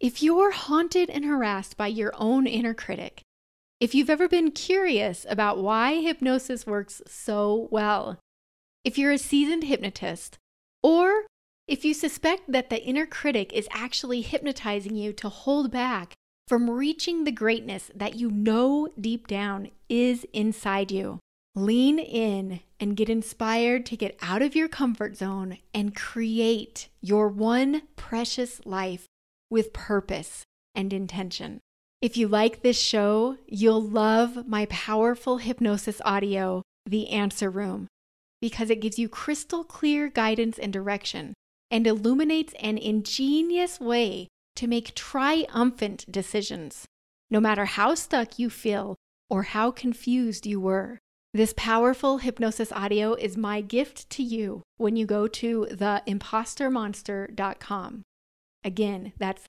If you're haunted and harassed by your own inner critic, if you've ever been curious about why hypnosis works so well, if you're a seasoned hypnotist, or if you suspect that the inner critic is actually hypnotizing you to hold back from reaching the greatness that you know deep down is inside you, lean in and get inspired to get out of your comfort zone and create your one precious life with purpose and intention. If you like this show, you'll love my powerful hypnosis audio, The Answer Room, because it gives you crystal clear guidance and direction and illuminates an ingenious way to make triumphant decisions, no matter how stuck you feel or how confused you were. This powerful hypnosis audio is my gift to you when you go to theimpostermonster.com. Again, that's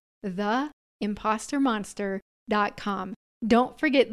theimpostermonster.com. Don't forget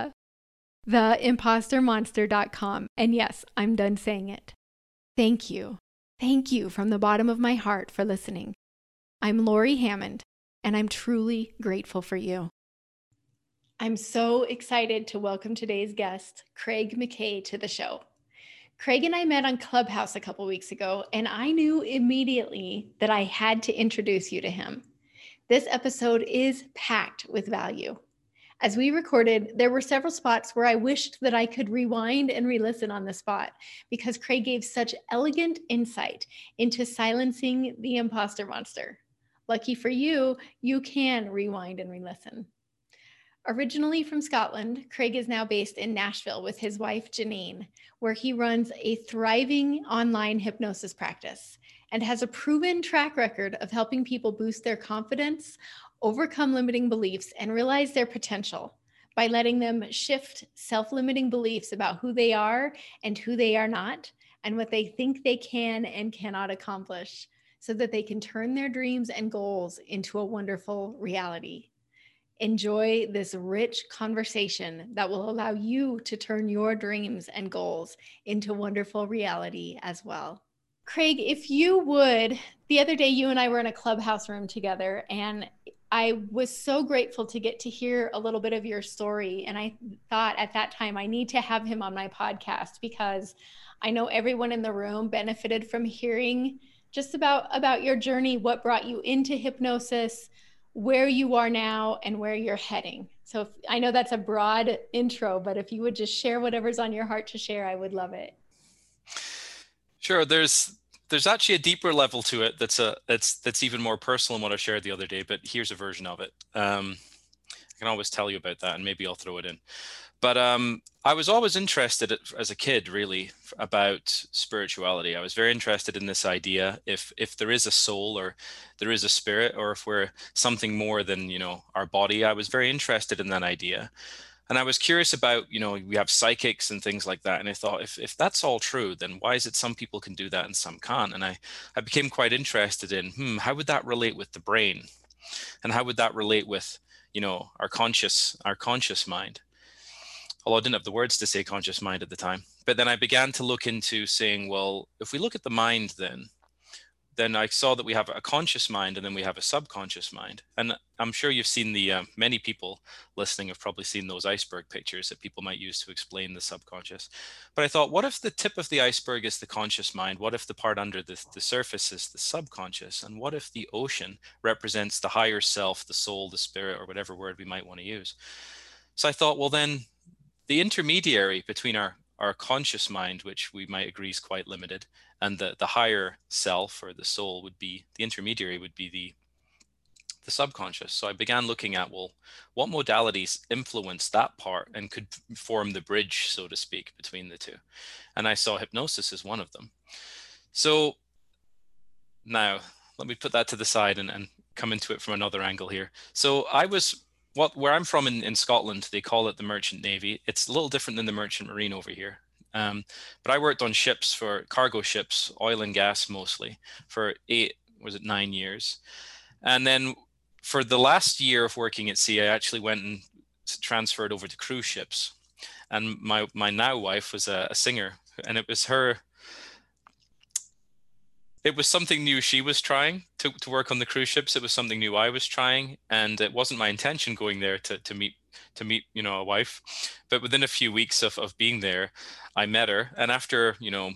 theimpostermonster.com. And yes, I'm done saying it. Thank you. Thank you from the bottom of my heart for listening. I'm Lori Hammond, and I'm truly grateful for you. I'm so excited to welcome today's guest, Craig McKay, to the show. Craig and I met on Clubhouse a couple weeks ago, and I knew immediately that I had to introduce you to him. This episode is packed with value. As we recorded, there were several spots where I wished that I could rewind and re-listen on the spot because Craig gave such elegant insight into silencing the imposter monster. Lucky for you, you can rewind and re-listen. Originally from Scotland, Craig is now based in Nashville with his wife, Janine, where he runs a thriving online hypnosis practice and has a proven track record of helping people boost their confidence, overcome limiting beliefs, and realize their potential by letting them shift self-limiting beliefs about who they are and who they are not, and what they think they can and cannot accomplish, so that they can turn their dreams and goals into a wonderful reality. Enjoy this rich conversation that will allow you to turn your dreams and goals into wonderful reality as well. Craig, if you would, the other day you and I were in a Clubhouse room together, and I was so grateful to get to hear a little bit of your story. And I thought at that time, I need to have him on my podcast because I know everyone in the room benefited from hearing just about your journey, what brought you into hypnosis, where you are now, and where you're heading. So I know that's a broad intro, but if you would just share whatever's on your heart to share, I would love it. Sure. There's actually a deeper level to it that's even more personal than what I shared the other day, but here's a version of it. I can always tell you about that, and maybe I'll throw it in. But I was always interested as a kid, really, about spirituality. I was very interested in this idea if there is a soul or there is a spirit, or if we're something more than, our body. I was very interested in that idea. And I was curious about, we have psychics and things like that. And I thought, if that's all true, then why is it some people can do that and some can't? And I became quite interested in, how would that relate with the brain? And how would that relate with, our conscious mind? Although I didn't have the words to say conscious mind at the time. But then I began to look into saying, well, if we look at the mind, then I saw that we have a conscious mind and then we have a subconscious mind. And I'm sure you've seen many people listening have probably seen those iceberg pictures that people might use to explain the subconscious. But I thought, what if the tip of the iceberg is the conscious mind? What if the part under the surface is the subconscious? And what if the ocean represents the higher self, the soul, the spirit, or whatever word we might want to use? So I thought, well, then the intermediary between our conscious mind, which we might agree is quite limited, and the higher self or the soul would be the subconscious. So I began looking at, well, what modalities influence that part and could form the bridge, so to speak, between the two. And I saw hypnosis as one of them. So now let me put that to the side and come into it from another angle here. So where I'm from in Scotland, they call it the Merchant Navy. It's a little different than the Merchant Marine over here. But I worked on ships, for cargo ships, oil and gas mostly, for 9 years. And then for the last year of working at sea, I actually went and transferred over to cruise ships. And my now wife was a singer, and it was her it was something new she was trying to work on the cruise ships. It was something new I was trying, and it wasn't my intention going there to meet a wife. But within a few weeks of being there, I met her, and after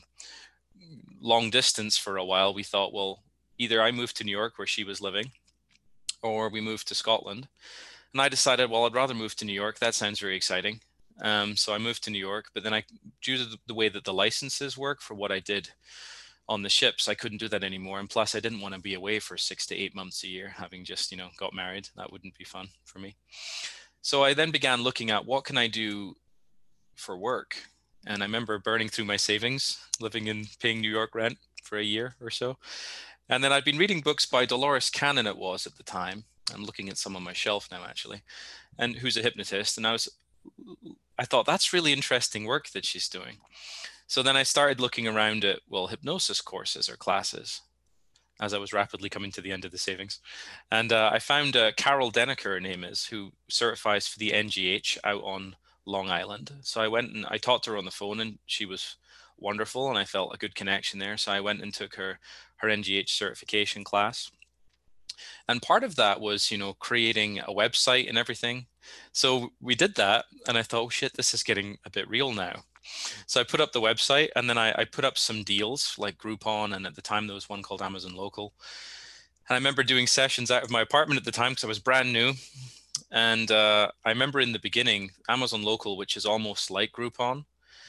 long distance for a while, we thought, well, either I moved to New York where she was living, or we moved to Scotland. And I decided, well, I'd rather move to New York. That sounds very exciting. So I moved to New York, but then due to the way that the licenses work for what I did on the ships, I couldn't do that anymore. And plus, I didn't want to be away for 6 to 8 months a year, having just, got married. That wouldn't be fun for me. So I then began looking at what can I do for work. And I remember burning through my savings, living in paying New York rent for a year or so. And then I'd been reading books by Dolores Cannon, it was at the time. I'm looking at some on my shelf now, actually, and who's a hypnotist. And I thought that's really interesting work that she's doing. So then I started looking around at, well, hypnosis courses or classes as I was rapidly coming to the end of the savings. And I found Carol Denneker, her name is, who certifies for the NGH out on Long Island. So I went and I talked to her on the phone, and she was wonderful, and I felt a good connection there. So I went and took her NGH certification class. And part of that was, creating a website and everything. So we did that, and I thought, oh shit, this is getting a bit real now. So I put up the website, and then I put up some deals like Groupon, and at the time there was one called Amazon Local. And I remember doing sessions out of my apartment at the time because I was brand new. And I remember in the beginning, Amazon Local, which is almost like Groupon,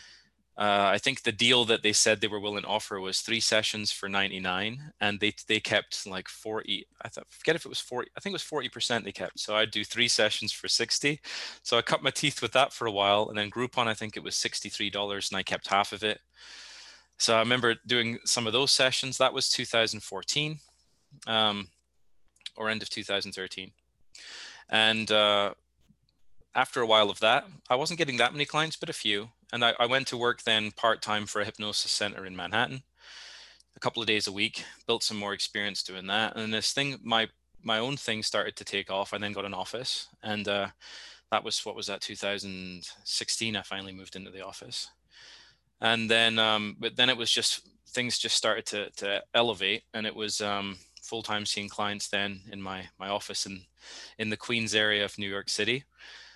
I think the deal that they said they were willing to offer was 3 sessions for $99, and they kept like 40. Forget if it was 40. I think it was 40% they kept. So I'd do 3 sessions for 60. So I cut my teeth with that for a while, and then Groupon, I think it was $63, and I kept half of it. So I remember doing some of those sessions. That was 2014, or end of 2013, and after a while of that, I wasn't getting that many clients, but a few. And I went to work then part-time for a hypnosis center in Manhattan, a couple of days a week, built some more experience doing that. And this thing, my own thing started to take off. I then got an office, and that was, 2016, I finally moved into the office. And then, but then it was just, things just started to elevate, and it was full-time seeing clients then in my office in the Queens area of New York City.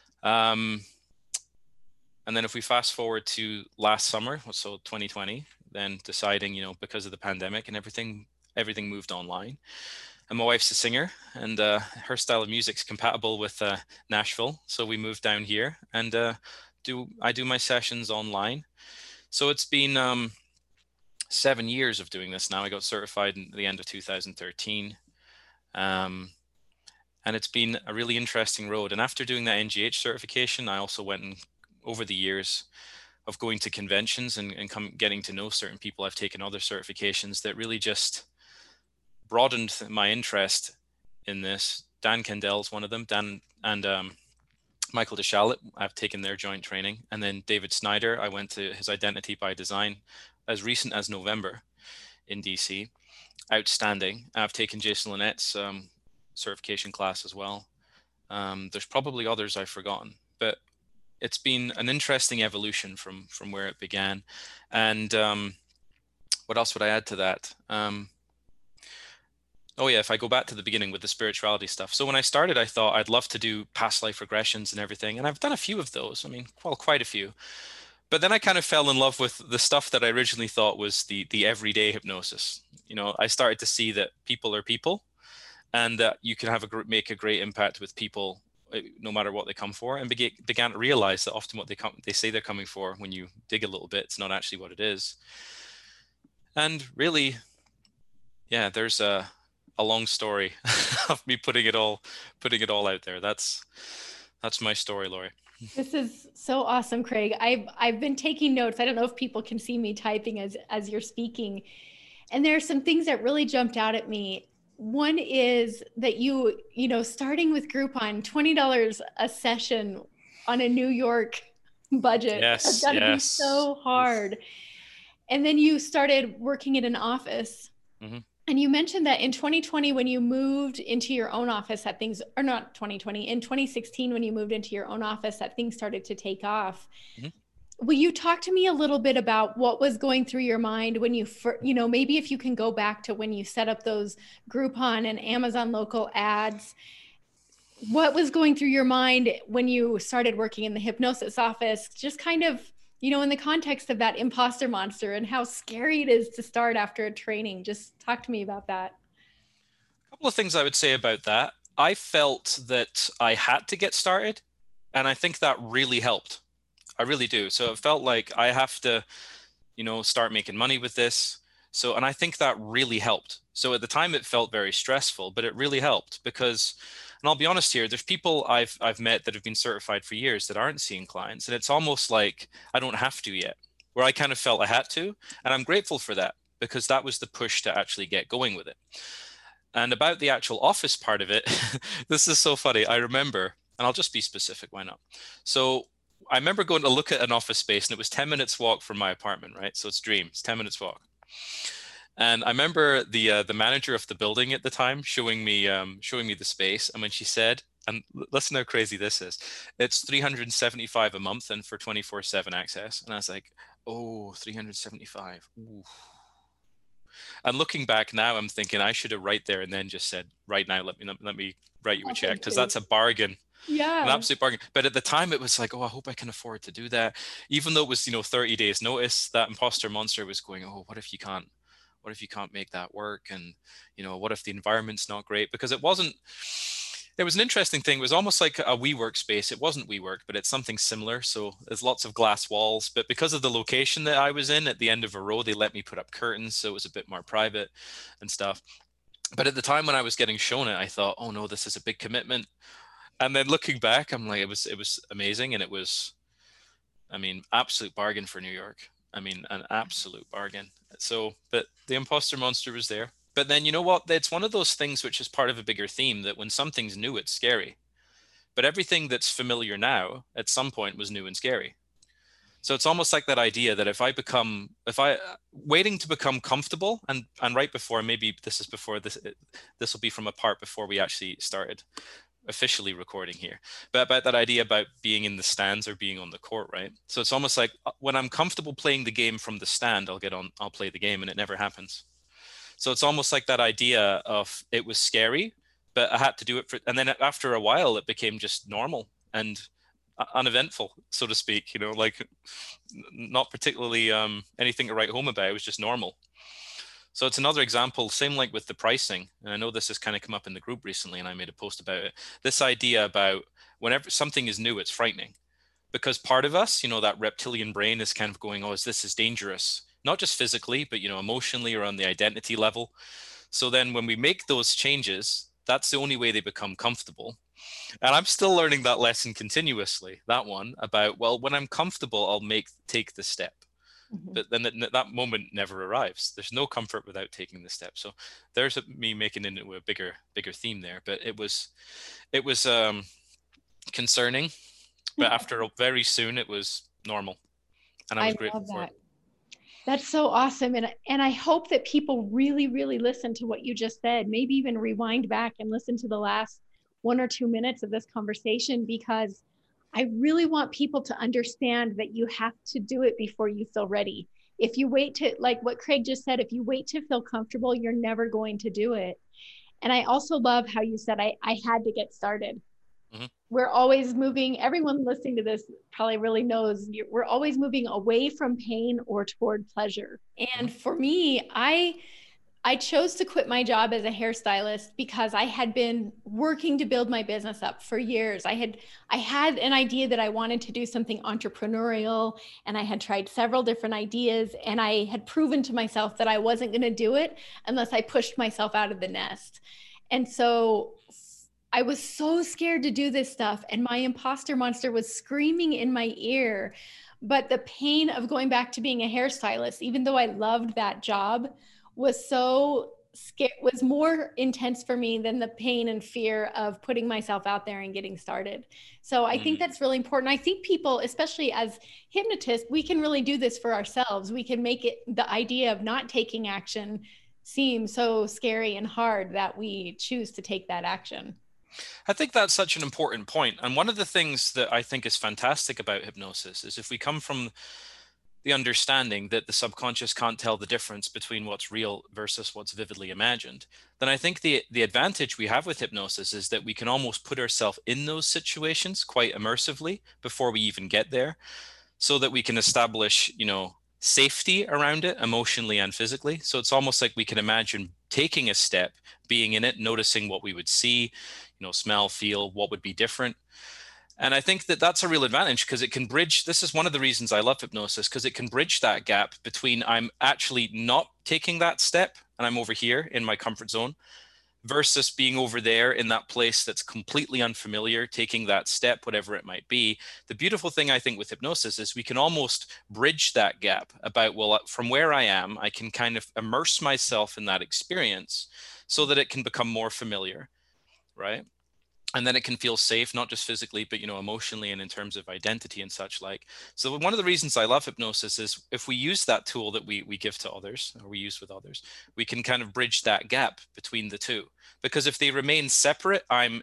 And then if we fast forward to last summer, so 2020, then deciding, because of the pandemic and everything moved online. And my wife's a singer, and her style of music's compatible with Nashville. So we moved down here, and I do my sessions online. So it's been 7 years of doing this now. I got certified in the end of 2013. And it's been a really interesting road. And after doing that NGH certification, I also went and, over the years of going to conventions and getting to know certain people, I've taken other certifications that really just broadened my interest in this. Dan Kendall's one of them. Dan and Michael DeShalit, I've taken their joint training. And then David Snyder, I went to his Identity by Design as recent as November in DC. Outstanding. I've taken Jason Linnett's certification class as well. There's probably others I've forgotten, but it's been an interesting evolution from where it began. And what else would I add to that? If I go back to the beginning with the spirituality stuff. So when I started, I thought I'd love to do past life regressions and everything. And I've done a few of those. I mean, well, quite a few. But then I kind of fell in love with the stuff that I originally thought was the everyday hypnosis. I started to see that people are people, and that you can make a great impact with people no matter what they come for, and began to realize that often what they say they're coming for, when you dig a little bit, it's not actually what it is. And really, yeah, there's a long story of me putting it all out there. That's my story, Laurie. This is so awesome, Craig. I've been taking notes. I don't know if people can see me typing as you're speaking. And there are some things that really jumped out at me. One is that you starting with Groupon, $20 a session on a New York budget. Yes, has got to be so hard. And then you started working at an office. Mm-hmm. And you mentioned that in 2020, when you moved into your own office, that things, or not 2020, in 2016, when you moved into your own office, that things started to take off. Mm-hmm. Will you talk to me a little bit about what was going through your mind when maybe if you can go back to when you set up those Groupon and Amazon local ads, what was going through your mind when you started working in the hypnosis office, just kind of, in the context of that imposter monster and how scary it is to start after a training? Just talk to me about that. A couple of things I would say about that. I felt that I had to get started, and I think that really helped. I really do. So it felt like I have to, start making money with this. So, and I think that really helped. So at the time it felt very stressful, but it really helped because, and I'll be honest here, there's people I've met that have been certified for years that aren't seeing clients. And it's almost like I don't have to yet, where I kind of felt I had to. And I'm grateful for that because that was the push to actually get going with it. And about the actual office part of it, this is so funny. I remember, and I'll just be specific, why not? So I remember going to look at an office space and it was 10 minutes walk from my apartment, right? So it's dream, it's 10 minutes walk. And I remember the manager of the building at the time showing me the space. And when she said, and listen how crazy this is, it's $375 a month and for 24/7 access. And I was like, oh, 375. Ooh. And looking back now, I'm thinking I should have right there and then just said, right now, let me write you a check, because that's a bargain. Yeah. An absolute bargain. But at the time it was like, oh, I hope I can afford to do that. Even though it was, 30 days notice, that imposter monster was going, oh, what if you can't make that work? And, what if the environment's not great? Because it was an interesting thing. It was almost like a WeWork space. It wasn't WeWork, but it's something similar. So there's lots of glass walls, but because of the location that I was in at the end of a row, they let me put up curtains. So it was a bit more private and stuff. But at the time when I was getting shown it, I thought, oh no, this is a big commitment. And then looking back, I'm like, it was amazing. And it was, absolute bargain for New York. An absolute bargain. So, but the imposter monster was there. But then you know what? It's one of those things which is part of a bigger theme that when something's new, it's scary. But everything that's familiar now at some point was new and scary. So it's almost like that idea that if I waiting to become comfortable, and right before, maybe this will be from a part before we actually started officially recording here, but about that idea about being in the stands or being on the court, right? So it's almost like when I'm comfortable playing the game from the stand, I'll play the game, and it never happens. So it's almost like that idea of it was scary, but I had to do it and then after a while, it became just normal and uneventful, so to speak, like not particularly anything to write home about. It was just normal. So it's another example, same like with the pricing. And I know this has kind of come up in the group recently, and I made a post about it. This idea about whenever something is new, it's frightening because part of us, that reptilian brain is kind of going, oh, this is dangerous. Not just physically, but, emotionally or on the identity level. So then when we make those changes, that's the only way they become comfortable. And I'm still learning that lesson continuously, that one about, well, when I'm comfortable, I'll take the step. Mm-hmm. But then that moment never arrives. There's no comfort without taking the step. So there's me making it into a bigger theme there. But it was concerning, but after very soon it was normal, and I was grateful for it. That's so awesome. And I hope that people really, really listen to what you just said, maybe even rewind back and listen to the last 1 or 2 minutes of this conversation, because I really want people to understand that you have to do it before you feel ready. If you wait to, like what Craig just said, if you wait to feel comfortable, you're never going to do it. And I also love how you said, I had to get started. Mm-hmm. We're always moving. Everyone listening to this probably really knows we're always moving away from pain or toward pleasure. And for me, I chose to quit my job as a hairstylist because I had been working to build my business up for years. I had an idea that I wanted to do something entrepreneurial, and I had tried several different ideas, and I had proven to myself that I wasn't going to do it unless I pushed myself out of the nest. And so I was so scared to do this stuff, and my imposter monster was screaming in my ear. But the pain of going back to being a hairstylist, even though I loved that job, was more intense for me than the pain and fear of putting myself out there and getting started. So I think that's really important. I think people, especially as hypnotists, we can really do this for ourselves. We can make it, the idea of not taking action seem so scary and hard that we choose to take that action. I think that's such an important point. And one of the things that I think is fantastic about hypnosis is if we come from the understanding that the subconscious can't tell the difference between what's real versus what's vividly imagined, then I think the advantage we have with hypnosis is that we can almost put ourselves in those situations quite immersively before we even get there, so that we can establish, safety around it emotionally and physically. So it's almost like we can imagine taking a step, being in it, noticing what we would see, smell, feel, what would be different. And I think that that's a real advantage because it can bridge. This is one of the reasons I love hypnosis, because it can bridge that gap between I'm actually not taking that step and I'm over here in my comfort zone versus being over there in that place that's completely unfamiliar, taking that step, whatever it might be. The beautiful thing I think with hypnosis is we can almost bridge that gap about, well, from where I am, I can kind of immerse myself in that experience so that it can become more familiar, right? And then it can feel safe, not just physically, but emotionally and in terms of identity and such like. So one of the reasons I love hypnosis is if we use that tool that we give to others, or we use with others, we can kind of bridge that gap between the two. Because if they remain separate, and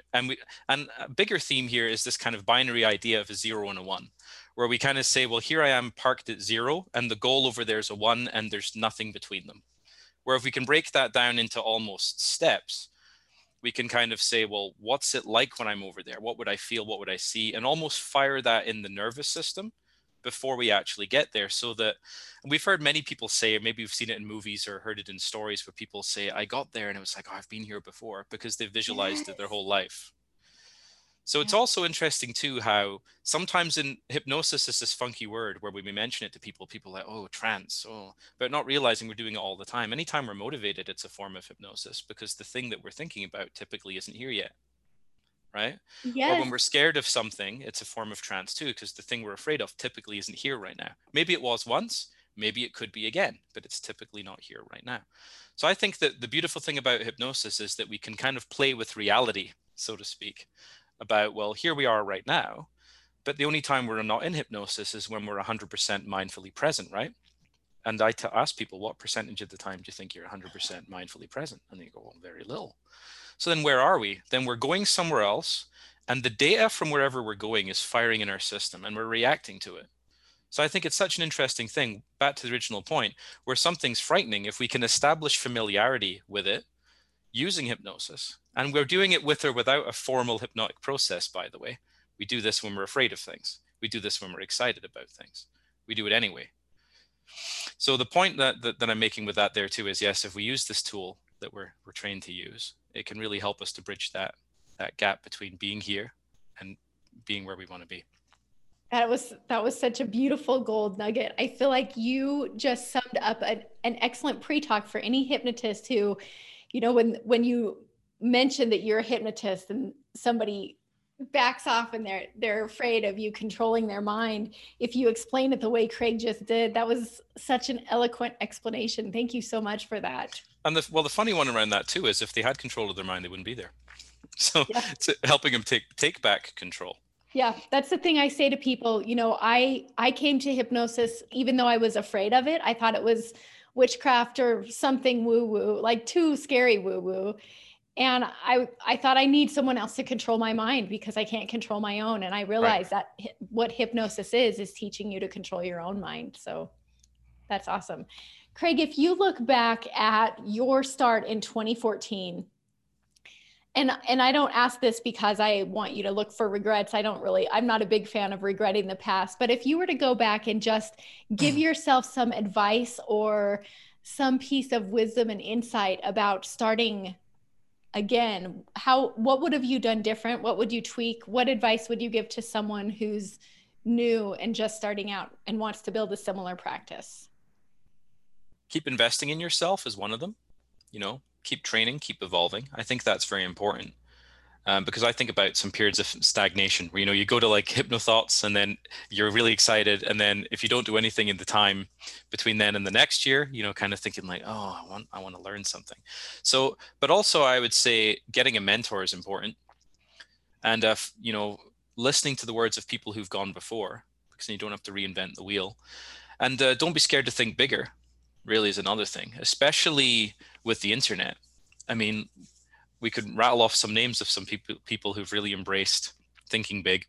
a bigger theme here is this kind of binary idea of a 0 and a 1, where we kind of say, well, here I am parked at 0 and the goal over there is a 1 and there's nothing between them. Where if we can break that down into almost steps, we can kind of say, well, what's it like when I'm over there? What would I feel? What would I see? And almost fire that in the nervous system before we actually get there. So that, and we've heard many people say, or maybe we've seen it in movies or heard it in stories where people say, I got there and it was like, oh, I've been here before, because they've visualized it their whole life. So it's also interesting too how sometimes in hypnosis is this funky word where when we mention it to people, people are like, oh, trance, but not realizing we're doing it all the time. Anytime we're motivated, it's a form of hypnosis, because the thing that we're thinking about typically isn't here yet, right? Or when Yes. we're scared of something, it's a form of trance too, because the thing we're afraid of typically isn't here right now. Maybe it was once, maybe it could be again, but it's typically not here right now. So I think that the beautiful thing about hypnosis is that we can kind of play with reality, so to speak, about, well, here we are right now, but the only time we're not in hypnosis is when we're 100% mindfully present, right? And I ask people, what percentage of the time do you think you're 100% mindfully present? And they go, well, very little. So then where are we? Then we're going somewhere else, and the data from wherever we're going is firing in our system and we're reacting to it. So I think it's such an interesting thing, back to the original point, where something's frightening, if we can establish familiarity with it using hypnosis, and we're doing it with or without a formal hypnotic process, by the way. We do this when we're afraid of things. We do this when we're excited about things. We do it anyway. So the point that I'm making with that there too is, yes, if we use this tool that we're trained to use, it can really help us to bridge that gap between being here and being where we want to be. That was such a beautiful gold nugget. I feel like you just summed up an excellent pre-talk for any hypnotist who, when you mention that you're a hypnotist and somebody backs off and they're afraid of you controlling their mind. If you explain it the way Craig just did, that was such an eloquent explanation. Thank you so much for that. And the funny one around that too is if they had control of their mind, they wouldn't be there. So Yeah. it's helping them take back control. Yeah, that's the thing I say to people. I came to hypnosis even though I was afraid of it. I thought it was witchcraft or something woo woo, like too scary woo woo. And I thought I need someone else to control my mind because I can't control my own. And I realized that what hypnosis is teaching you to control your own mind. So that's awesome. Craig, if you look back at your start in 2014, and I don't ask this because I want you to look for regrets. I'm not a big fan of regretting the past, but if you were to go back and just give yourself some advice or some piece of wisdom and insight about starting again, what would have you done different? What would you tweak? What advice would you give to someone who's new and just starting out and wants to build a similar practice? Keep investing in yourself is one of them. Keep training, keep evolving. I think that's very important. Because I think about some periods of stagnation where, you go to like hypnothoughts and then you're really excited. And then if you don't do anything in the time between then and the next year, kind of thinking like, oh, I want to learn something. So, but also I would say getting a mentor is important. And, listening to the words of people who've gone before, because you don't have to reinvent the wheel. And don't be scared to think bigger, really, is another thing, especially with the internet. I mean, we could rattle off some names of some people who've really embraced thinking big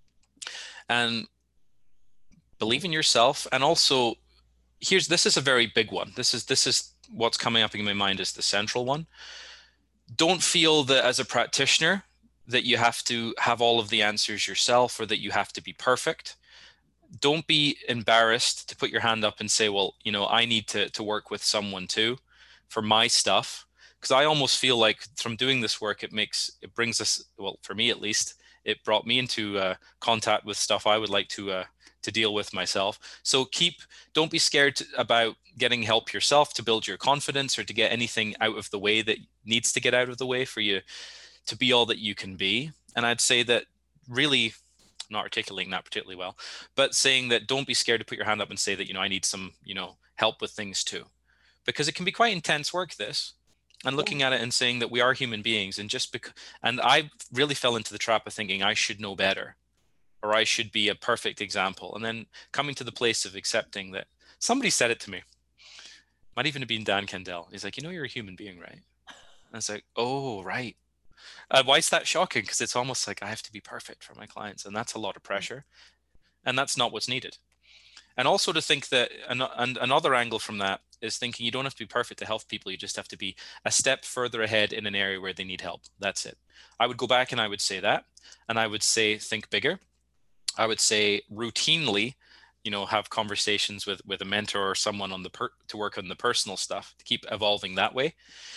and believe in yourself. And also, this is a very big one. This is what's coming up in my mind as the central one. Don't feel that as a practitioner that you have to have all of the answers yourself, or that you have to be perfect. Don't be embarrassed to put your hand up and say, well, I need to work with someone too for my stuff. Because I almost feel like from doing this work, it brings us, well, for me at least, it brought me into contact with stuff I would like to deal with myself. So don't be scared about getting help yourself to build your confidence, or to get anything out of the way that needs to get out of the way for you to be all that you can be. And I'd say that, really, I'm not articulating that particularly well, but saying that don't be scared to put your hand up and say that, I need some, help with things too, because it can be quite intense work, this. And looking at it and saying that we are human beings, and I really fell into the trap of thinking I should know better, or I should be a perfect example. And then coming to the place of accepting that somebody said it to me, might even have been Dan Kendall. He's like, you're a human being, right? And it's like, oh, right. Why is that shocking? Because it's almost like I have to be perfect for my clients, and that's a lot of pressure, and that's not what's needed. And also to think that, and another angle from that is thinking you don't have to be perfect to help people. You just have to be a step further ahead in an area where they need help. That's it. I would go back and I would say that, and I would say think bigger. I would say routinely, have conversations with a mentor or someone to work on the personal stuff, to keep evolving that way.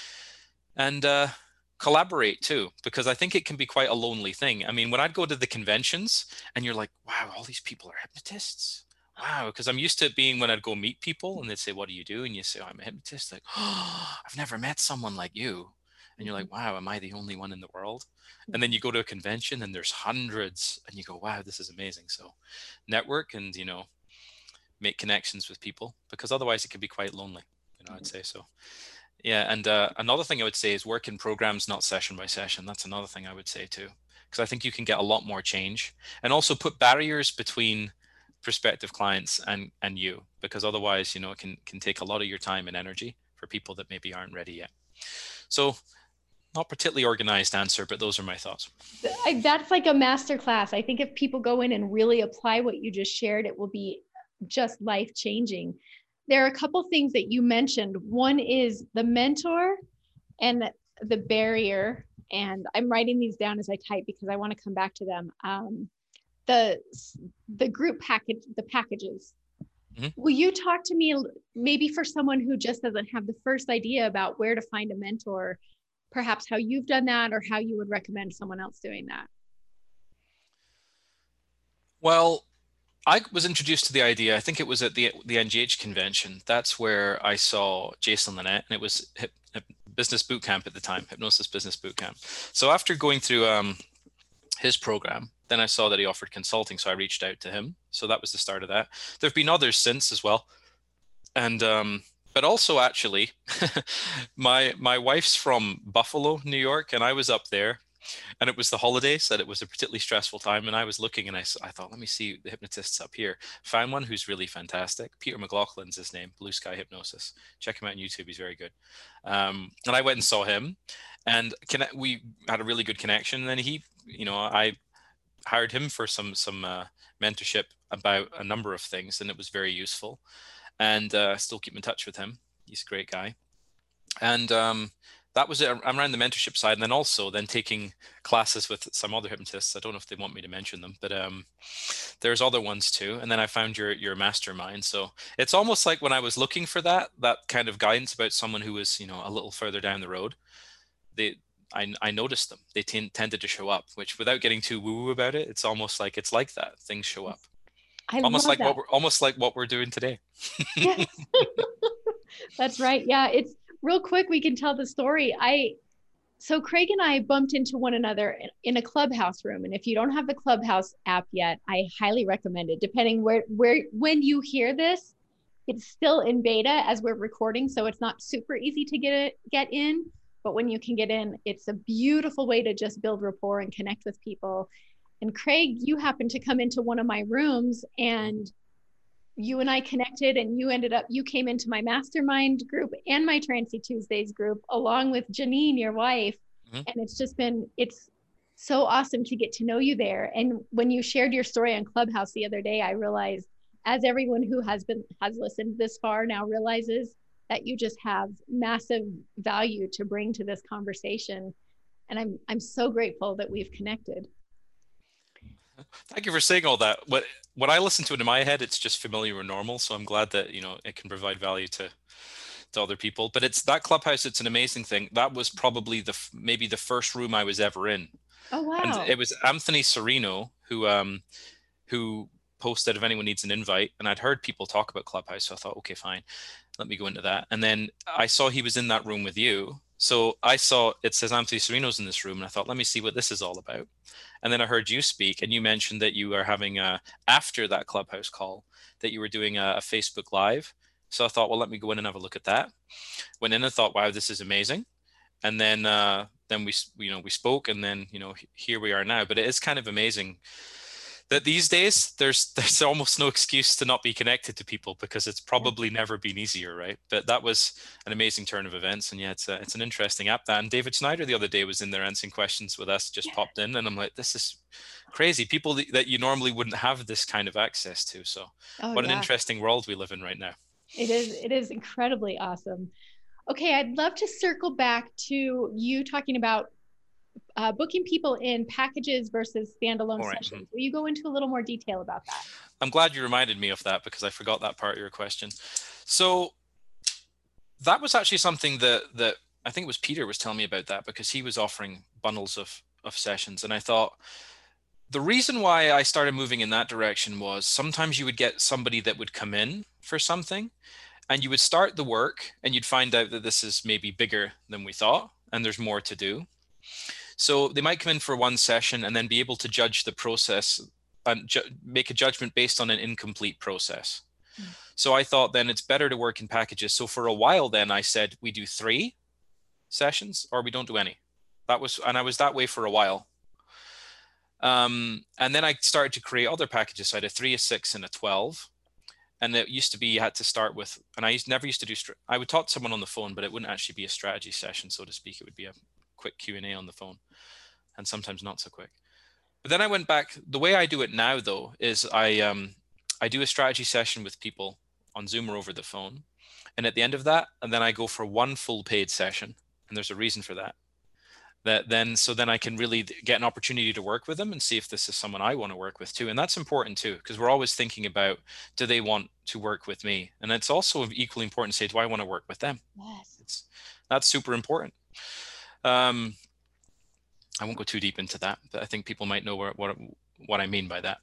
And collaborate too, because I think it can be quite a lonely thing. I mean, when I'd go to the conventions and you're like, wow, all these people are hypnotists. Wow. Because I'm used to it being when I'd go meet people and they'd say, what do you do? And you say, oh, I'm a hypnotist. Like, oh, I've never met someone like you. And you're like, wow, am I the only one in the world? And then you go to a convention and there's hundreds and you go, wow, this is amazing. So network and, make connections with people, because otherwise it can be quite lonely, I'd say so. Yeah. And another thing I would say is work in programs, not session by session. That's another thing I would say too, because I think you can get a lot more change, and also put barriers between prospective clients and you, because otherwise, it can take a lot of your time and energy for people that maybe aren't ready yet. So not particularly organized answer, but those are my thoughts. That's like a masterclass. I think if people go in and really apply what you just shared, it will be just life-changing. There are a couple things that you mentioned. One is the mentor and the barrier. And I'm writing these down as I type because I want to come back to them. The group package, the packages. Mm-hmm. Will you talk to me, maybe for someone who just doesn't have the first idea about where to find a mentor, perhaps how you've done that, or how you would recommend someone else doing that? Well, I was introduced to the idea, I think it was at the NGH convention. That's where I saw Jason Linett, and it was business boot camp at the time, Hypnosis Business Boot Camp. So after going through his program, then I saw that he offered consulting, so I reached out to him. So that was the start of that. There have been others since as well. And but also actually, my wife's from Buffalo, New York, and I was up there. And it was the holidays, and it was a particularly stressful time. And I was looking, and I thought, let me see the hypnotists up here. Found one who's really fantastic. Peter McLaughlin's his name, Blue Sky Hypnosis. Check him out on YouTube. He's very good. And I went and saw him, and we had a really good connection. And then he, I hired him for some mentorship about a number of things, and it was very useful. And still keep in touch with him. He's a great guy. And that was it. I'm around the mentorship side, and then also taking classes with some other hypnotists. I don't know if they want me to mention them, but there's other ones too. And then I found your mastermind. So it's almost like when I was looking for that kind of guidance about someone who was, a little further down the road, I noticed them. They tended to show up, which, without getting too woo-woo about it, it's almost like it's like that. Things show up. Almost like what we're doing today. Yes. That's right. Yeah, it's real quick. We can tell the story. So Craig and I bumped into one another in a Clubhouse room. And if you don't have the Clubhouse app yet, I highly recommend it. Depending when you hear this, it's still in beta as we're recording. So it's not super easy to get in, but when you can get in, it's a beautiful way to just build rapport and connect with people. And Craig, you happened to come into one of my rooms, and you and I connected, and you came into my mastermind group and my Trancy Tuesdays group, along with Janine, your wife. Mhm. And it's so awesome to get to know you there. And when you shared your story on Clubhouse the other day, I realized, as everyone who has listened this far now realizes, that you just have massive value to bring to this conversation. And I'm so grateful that we've connected. Thank you for saying all that. When I listen to it in my head, it's just familiar and normal. So I'm glad that, you know, it can provide value to other people. But it's that Clubhouse, it's an amazing thing. That was probably maybe the first room I was ever in. Oh, And wow. it was Anthony Serino who posted if anyone needs an invite. And I'd heard people talk about Clubhouse. So I thought, okay, fine, let me go into that. And then I saw he was in that room with you. So I saw it says Anthony Serino's in this room. And I thought, let me see what this is all about. And then I heard you speak, and you mentioned that you are having after that Clubhouse call, that you were doing a Facebook Live. So I thought, well, let me go in and have a look at that. Went in and thought, wow, this is amazing. And then we spoke, and then, you know, here we are now. But it is kind of amazing that these days there's almost no excuse to not be connected to people, because it's probably never been easier, right? But that was an amazing turn of events. And yeah, it's an interesting app. That, and David Snyder the other day was in there answering questions with us, just popped in, and I'm like, this is crazy. People that you normally wouldn't have this kind of access to. So Oh, what an yeah. interesting world we live in right now. It is incredibly awesome. Okay, I'd love to circle back to you talking about booking people in packages versus standalone All right. sessions. Will you go into a little more detail about that? I'm glad you reminded me of that, because I forgot that part of your question. So that was actually something that I think it was Peter was telling me about, that because he was offering bundles of sessions. And I thought, the reason why I started moving in that direction was sometimes you would get somebody that would come in for something, and you would start the work and you'd find out that this is maybe bigger than we thought and there's more to do. So they might come in for one session and then be able to judge the process and make a judgment based on an incomplete process. Mm. So I thought then it's better to work in packages. So for a while then I said we do 3 sessions or we don't do any. And I was that way for a while. And then I started to create other packages. So I had a 3, a 6, and a 12. And it used to be you had to start with, and never used to do, I would talk to someone on the phone, but it wouldn't actually be a strategy session, so to speak. It would be a quick Q&A on the phone, and sometimes not so quick. But then I went back. The way I do it now, though, is I do a strategy session with people on Zoom or over the phone. And at the end of that, and then I go for one full paid session. And there's a reason for that. So then I can really get an opportunity to work with them and see if this is someone I want to work with too. And that's important too, because we're always thinking about, do they want to work with me? And it's also equally important to say, do I want to work with them? Yes. That's super important. I won't go too deep into that, but I think people might know what I mean by that.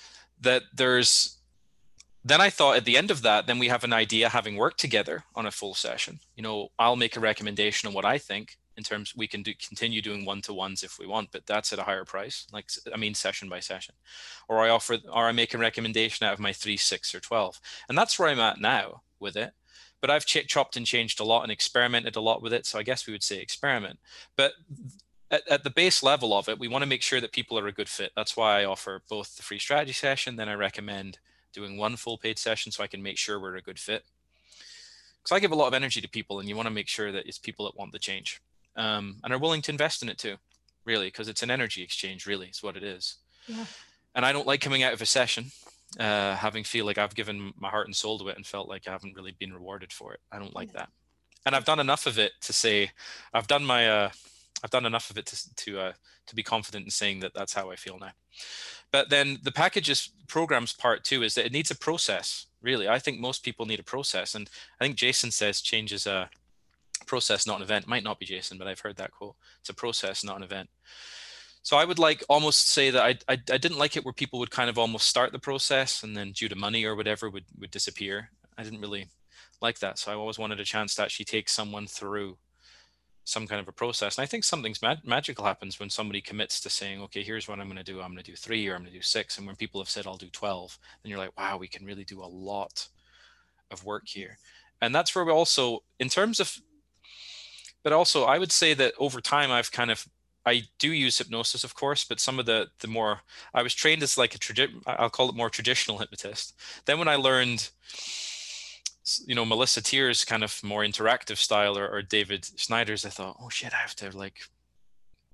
Then I thought at the end of that, then we have an idea, having worked together on a full session. You know, I'll make a recommendation on what I think in terms, we can continue doing one-to-ones if we want, but that's at a higher price. Session by session, or I make a recommendation out of my 3, 6, or 12, and that's where I'm at now with it. But I've chopped and changed a lot and experimented a lot with it. So I guess we would say experiment, but at the base level of it, we want to make sure that people are a good fit. That's why I offer both the free strategy session. Then I recommend doing one full paid session so I can make sure we're a good fit. Because I give a lot of energy to people, and you want to make sure that it's people that want the change and are willing to invest in it too, really, because it's an energy exchange, really, is what it is. Yeah. And I don't like coming out of a session having feel like I've given my heart and soul to it and felt like I haven't really been rewarded for it. I don't like that. And I've done enough of it to say I've done enough of it to be confident in saying that that's how I feel now. But then the packages programs part too is that it needs a process. Really, I think most people need a process, and I think Jason says change is a process, not an event. It might not be Jason, but I've heard that quote. It's a process, not an event. So I would almost say that I didn't like it where people would kind of almost start the process and then due to money or whatever would disappear. I didn't really like that. So I always wanted a chance to actually take someone through some kind of a process. And I think something's magical happens when somebody commits to saying, okay, here's what I'm going to do. I'm going to do 3 or I'm going to do 6. And when people have said, I'll do 12, then you're like, wow, we can really do a lot of work here. And that's where we also, in terms of, but also I would say that over time, I do use hypnosis, of course, but some of the more, I was trained as like I'll call it more traditional hypnotist. Then when I learned, you know, Melissa Tears kind of more interactive style or David Snyder's, I thought, oh shit, I have to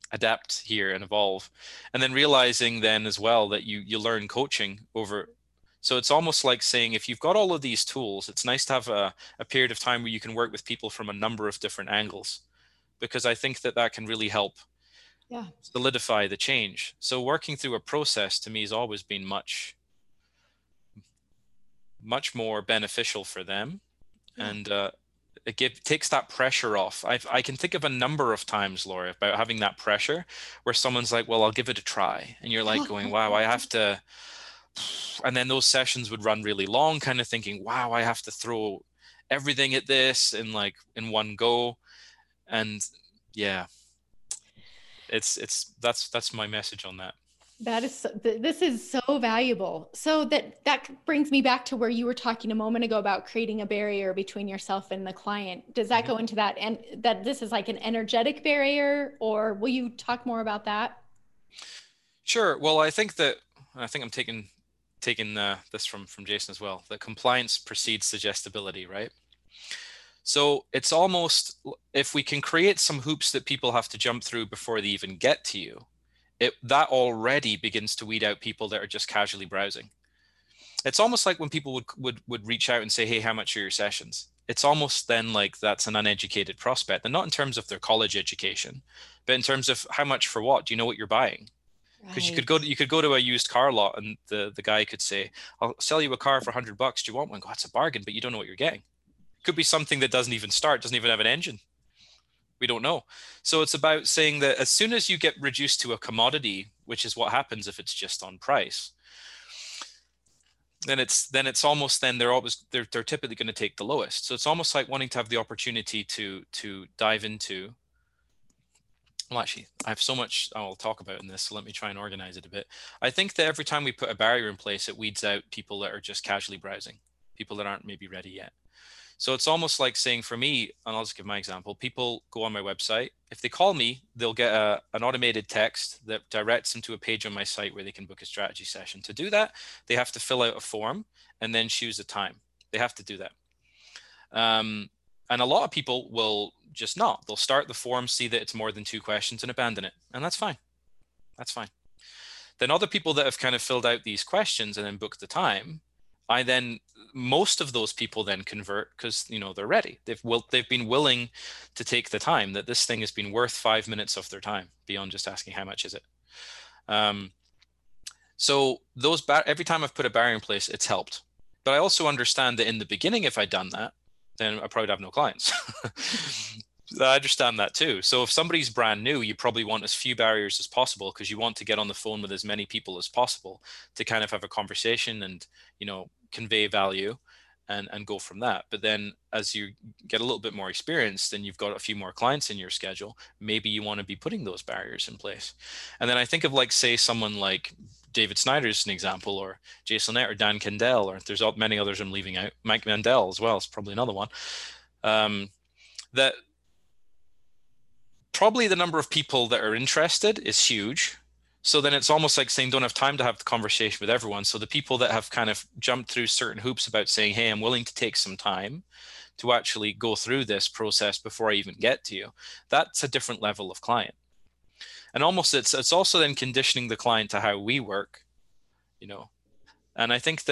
adapt here and evolve. And then realizing then as well that you learn coaching over. So it's almost like saying, if you've got all of these tools, it's nice to have a period of time where you can work with people from a number of different angles, because I think that that can really help solidify the change. So working through a process to me has always been much more beneficial for them. And it takes that pressure off. I can think of a number of times, Laura, about having that pressure where someone's like, well, I'll give it a try. And you're like going, wow, I have to. And then those sessions would run really long, kind of thinking, wow, I have to throw everything at this in one go. And yeah, that's my message on that. This is so valuable. So that brings me back to where you were talking a moment ago about creating a barrier between yourself and the client. Does that go into that, and that this is like an energetic barrier, or will you talk more about that? Sure. Well, I think I'm taking this from Jason as well. That compliance precedes suggestibility, right? So it's almost, if we can create some hoops that people have to jump through before they even get to you, that already begins to weed out people that are just casually browsing. It's almost like when people would reach out and say, hey, how much are your sessions? It's almost then like that's an uneducated prospect, and not in terms of their college education, but in terms of how much for what? Do you know what you're buying? Because you could go to a used car lot and the guy could say, I'll sell you a car for $100. Do you want one? Go, that's a bargain, but you don't know what you're getting. Could be something that doesn't even start, doesn't even have an engine. We don't know. So it's about saying that as soon as you get reduced to a commodity, which is what happens if it's just on price, then it's almost, then they're typically going to take the lowest. So it's almost like wanting to have the opportunity to dive into. Well, actually, I have so much I'll talk about in this, so let me try and organize it a bit. I think that every time we put a barrier in place, it weeds out people that are just casually browsing, people that aren't maybe ready yet. So it's almost like saying, for me, and I'll just give my example, people go on my website. If they call me, they'll get an automated text that directs them to a page on my site where they can book a strategy session. To do that, they have to fill out a form and then choose a time. They have to do that. And a lot of people will just not. They'll start the form, see that it's more than 2 questions, and abandon it. And that's fine. That's fine. Then other people that have kind of filled out these questions and then booked the time, most of those people then convert because, they're ready. They've been willing to take the time, that this thing has been worth 5 minutes of their time beyond just asking how much is it. So every time I've put a barrier in place, it's helped. But I also understand that in the beginning, if I'd done that, then I probably have no clients. I understand that too. So if somebody's brand new, you probably want as few barriers as possible, because you want to get on the phone with as many people as possible to kind of have a conversation and, convey value and go from that. But then as you get a little bit more experienced and you've got a few more clients in your schedule, maybe you want to be putting those barriers in place. And then I think of, like, say someone like David Snyder is an example, or Jason Net, or Dan Kendall, or there's many others I'm leaving out. Mike Mandel as well is probably another one. That probably the number of people that are interested is huge. So then it's almost like saying, don't have time to have the conversation with everyone. So the people that have kind of jumped through certain hoops about saying, hey, I'm willing to take some time to actually go through this process before I even get to you, that's a different level of client. And almost it's also then conditioning the client to how we work, and I think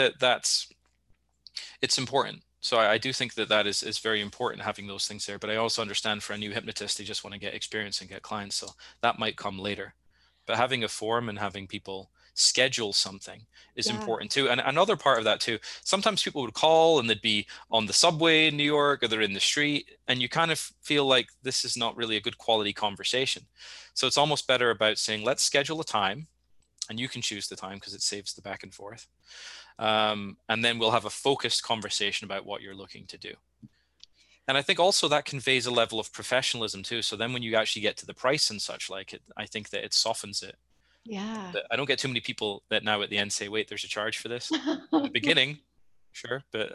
it's important. So I do think that is very important, having those things there. But I also understand for a new hypnotist, they just want to get experience and get clients. So that might come later. But having a form and having people schedule something is important too. And another part of that too, sometimes people would call and they'd be on the subway in New York, or they're in the street, and you kind of feel like this is not really a good quality conversation. So it's almost better about saying, let's schedule a time, and you can choose the time because it saves the back and forth. And then we'll have a focused conversation about what you're looking to do. And I think also that conveys a level of professionalism too. So then when you actually get to the price and such like it, I think that it softens it. Yeah. But I don't get too many people that now at the end say, wait, there's a charge for this. At the beginning, sure. But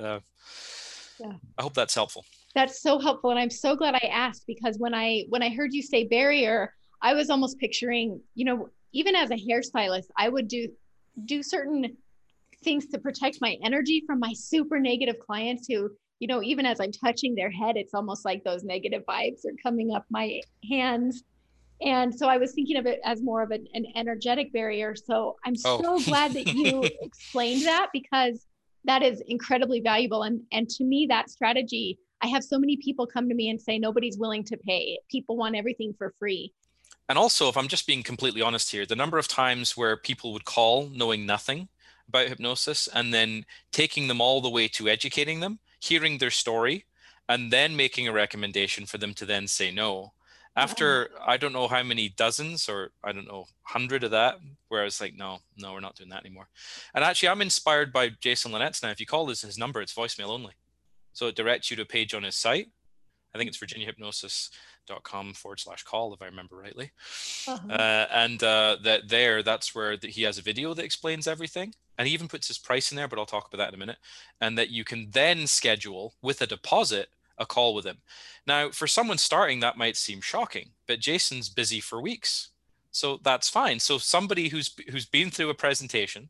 I hope that's helpful. That's so helpful. And I'm so glad I asked, because when I heard you say barrier, I was almost picturing, even as a hairstylist, I would do certain things to protect my energy from my super negative clients who, even as I'm touching their head, it's almost like those negative vibes are coming up my hands. And so I was thinking of it as more of an energetic barrier. So I'm Oh, so glad that you explained that, because that is incredibly valuable. And to me, that strategy, I have so many people come to me and say, nobody's willing to pay. People want everything for free. and also, if I'm just being completely honest here, the number of times where people would call knowing nothing about hypnosis and then taking them all the way to educating them, hearing their story, and then making a recommendation for them to then say no. Oh, After I don't know how many dozens, or I don't know, 100 of that, where I was like, no, we're not doing that anymore. And actually, I'm inspired by Jason Linnett's now. If you call his number, it's voicemail only. So it directs you to a page on his site. I think it's virginiahypnosis.com/call, if I remember rightly. uh-huh. That's where he has a video that explains everything. And he even puts his price in there, but I'll talk about that in a minute. And that you can then schedule with a deposit a call with him. Now, for someone starting, that might seem shocking, but Jason's busy for weeks. So that's fine. So somebody who's been through a presentation,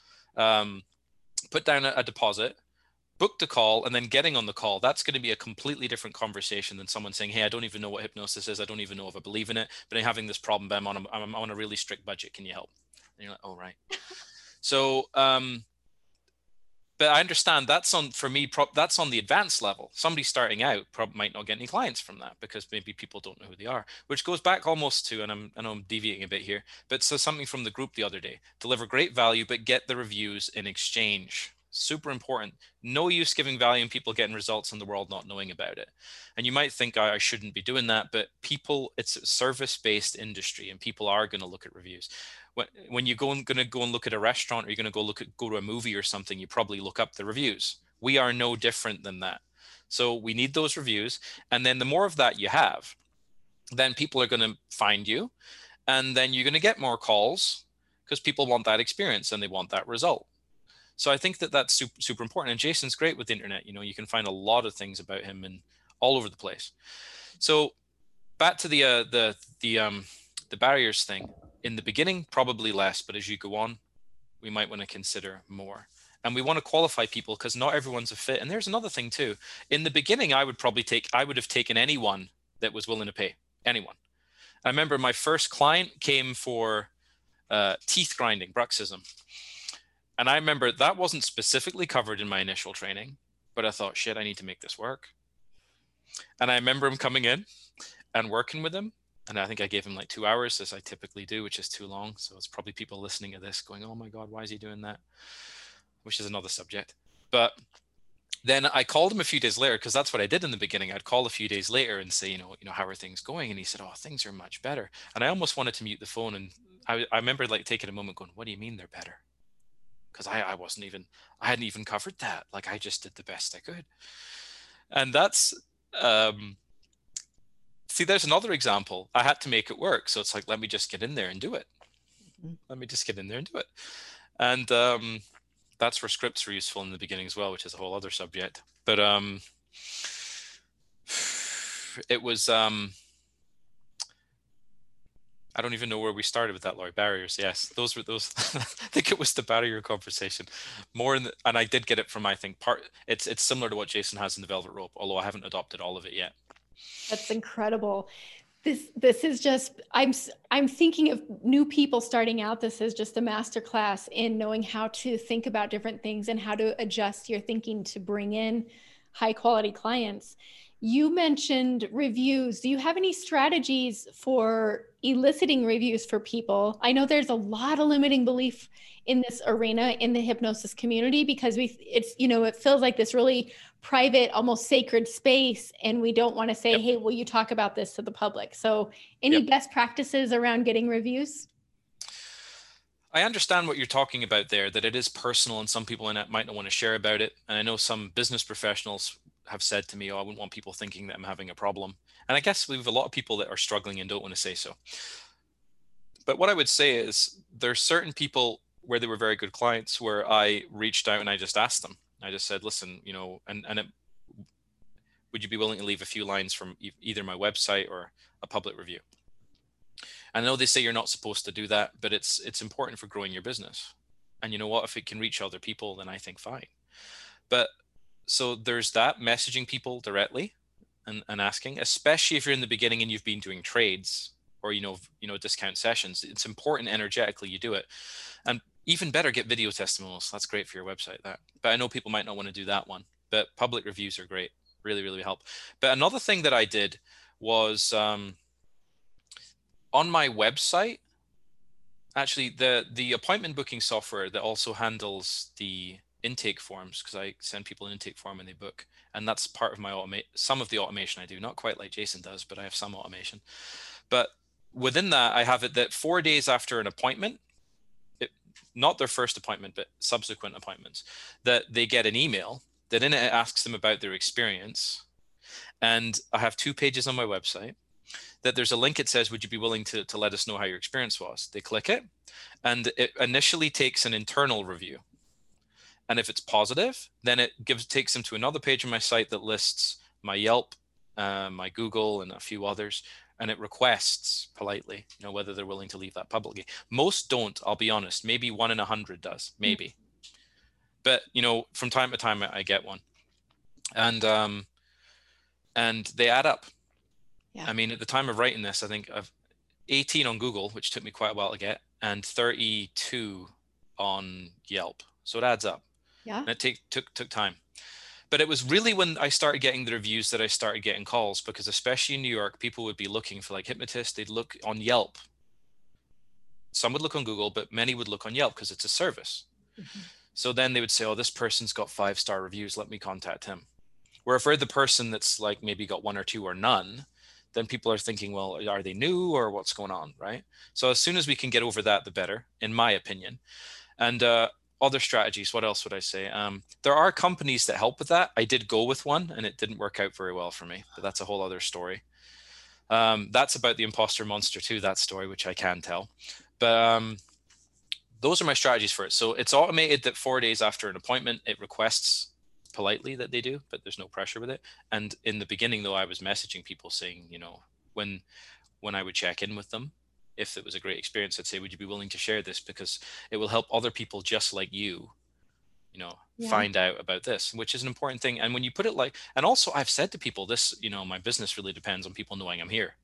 put down a deposit, booked a call, and then getting on the call, that's going to be a completely different conversation than someone saying, hey, I don't even know what hypnosis is. I don't even know if I believe in it, but I'm having this problem, but I'm on a really strict budget. Can you help? And you're like, oh, right. So, but I understand that's on, for me, that's on the advanced level. Somebody starting out probably might not get any clients from that because maybe people don't know who they are, which goes back almost to, and I know I'm deviating a bit here, but so something from the group the other day: deliver great value, but get the reviews in exchange. Super important. No use giving value and people getting results in the world not knowing about it. And you might think I shouldn't be doing that, but people, it's a service-based industry and people are going to look at reviews. When you going to go and look at a restaurant, or you're going to go to a movie or something, you probably look up the reviews. We are no different than that. So we need those reviews. And then the more of that you have, then people are going to find you, and then you're going to get more calls because people want that experience and they want that result. So I think that that's super, super important. And Jason's great with the internet. You know, you can find a lot of things about him and all over the place. So back to the barriers thing. In the beginning, probably less, but as you go on, we might want to consider more. And we want to qualify people because not everyone's a fit. And there's another thing too. In the beginning, I would have taken anyone that was willing to pay. Anyone. I remember my first client came for teeth grinding, bruxism. And I remember that wasn't specifically covered in my initial training, but I thought, shit, I need to make this work. And I remember him coming in and working with him. And I think I gave him like 2 hours, as I typically do, which is too long. So it's probably people listening to this going, oh my God, why is he doing that? Which is another subject. But then I called him a few days later, because that's what I did in the beginning. I'd call a few days later and say, how are things going? And he said, oh, things are much better. And I almost wanted to mute the phone. And I remember like taking a moment going, what do you mean they're better? Because I hadn't even covered that. Like I just did the best I could. And that's, see, there's another example. I had to make it work. So it's like, let me just get in there and do it. Let me just get in there and do it. And that's where scripts were useful in the beginning as well, which is a whole other subject. But it was, I don't even know where we started with that, Laurie. Barriers. Yes, those were those. I think it was the barrier conversation more and I did get it from, I think, it's similar to what Jason has in the Velvet Rope, although I haven't adopted all of it yet. That's incredible. This is just, I'm thinking of new people starting out. This is just a masterclass in knowing how to think about different things and how to adjust your thinking to bring in high quality clients. You mentioned reviews. Do you have any strategies for eliciting reviews for people? I know there's a lot of limiting belief in this arena in the hypnosis community because it feels like this really private, almost sacred space. And we don't want to say, Yep. hey, will you talk about this to the public? So any Yep. best practices around getting reviews? I understand what you're talking about there, that it is personal and some people in it might not want to share about it. And I know some business professionals have said to me, oh, I wouldn't want people thinking that I'm having a problem. And I guess we have a lot of people that are struggling and don't want to say so. But what I would say is there's certain people where they were very good clients where I reached out and I just asked them. I just said, listen, would you be willing to leave a few lines from either my website or a public review? I know they say you're not supposed to do that, but it's important for growing your business. And you know what? If it can reach other people, then I think fine. But so there's that, messaging people directly and asking, especially if you're in the beginning and you've been doing trades. or, discount sessions. It's important energetically you do it. And even better, get video testimonials. That's great for your website. But I know people might not want to do that one, but public reviews are great. Really, really help. But another thing that I did was on my website, actually the appointment booking software that also handles the intake forms, because I send people an intake form and they book, and that's part of my some of the automation I do, not quite like Jason does, but I have some automation. But within that, I have it that 4 days after an appointment, not their first appointment, but subsequent appointments, that they get an email that in it asks them about their experience. And I have 2 pages on my website that there's a link. It says, would you be willing to let us know how your experience was? They click it, and it initially takes an internal review. And if it's positive, then it takes them to another page on my site that lists my Yelp, my Google, and a few others. And it requests politely, whether they're willing to leave that publicly. Most don't, I'll be honest. Maybe 1 in 100 does, maybe. But, from time to time, I get one. And they add up. Yeah. I mean, at the time of writing this, I think I've 18 on Google, which took me quite a while to get, and 32 on Yelp. So it adds up. Yeah. And it took time. But it was really when I started getting the reviews that I started getting calls, because especially in New York, people would be looking for like hypnotists. They'd look on Yelp. Some would look on Google, but many would look on Yelp because it's a service. Mm-hmm. So then they would say, oh, this person's got 5-star reviews. Let me contact him. Where if we're the person that's like maybe got 1 or 2 or none, then people are thinking, well, are they new or what's going on, right? So as soon as we can get over that, the better, in my opinion. And other strategies, what else would I say? There are companies that help with that. I did go with one and it didn't work out very well for me, but that's a whole other story. That's about the imposter monster too, that story, which I can tell. But those are my strategies for it. So it's automated that 4 days after an appointment, it requests politely that they do, but there's no pressure with it. And in the beginning, though, I was messaging people saying, when I would check in with them, if it was a great experience, I'd say, would you be willing to share this? Because it will help other people just like you, find out about this, which is an important thing. And when you put it like, and also I've said to people this, my business really depends on people knowing I'm here.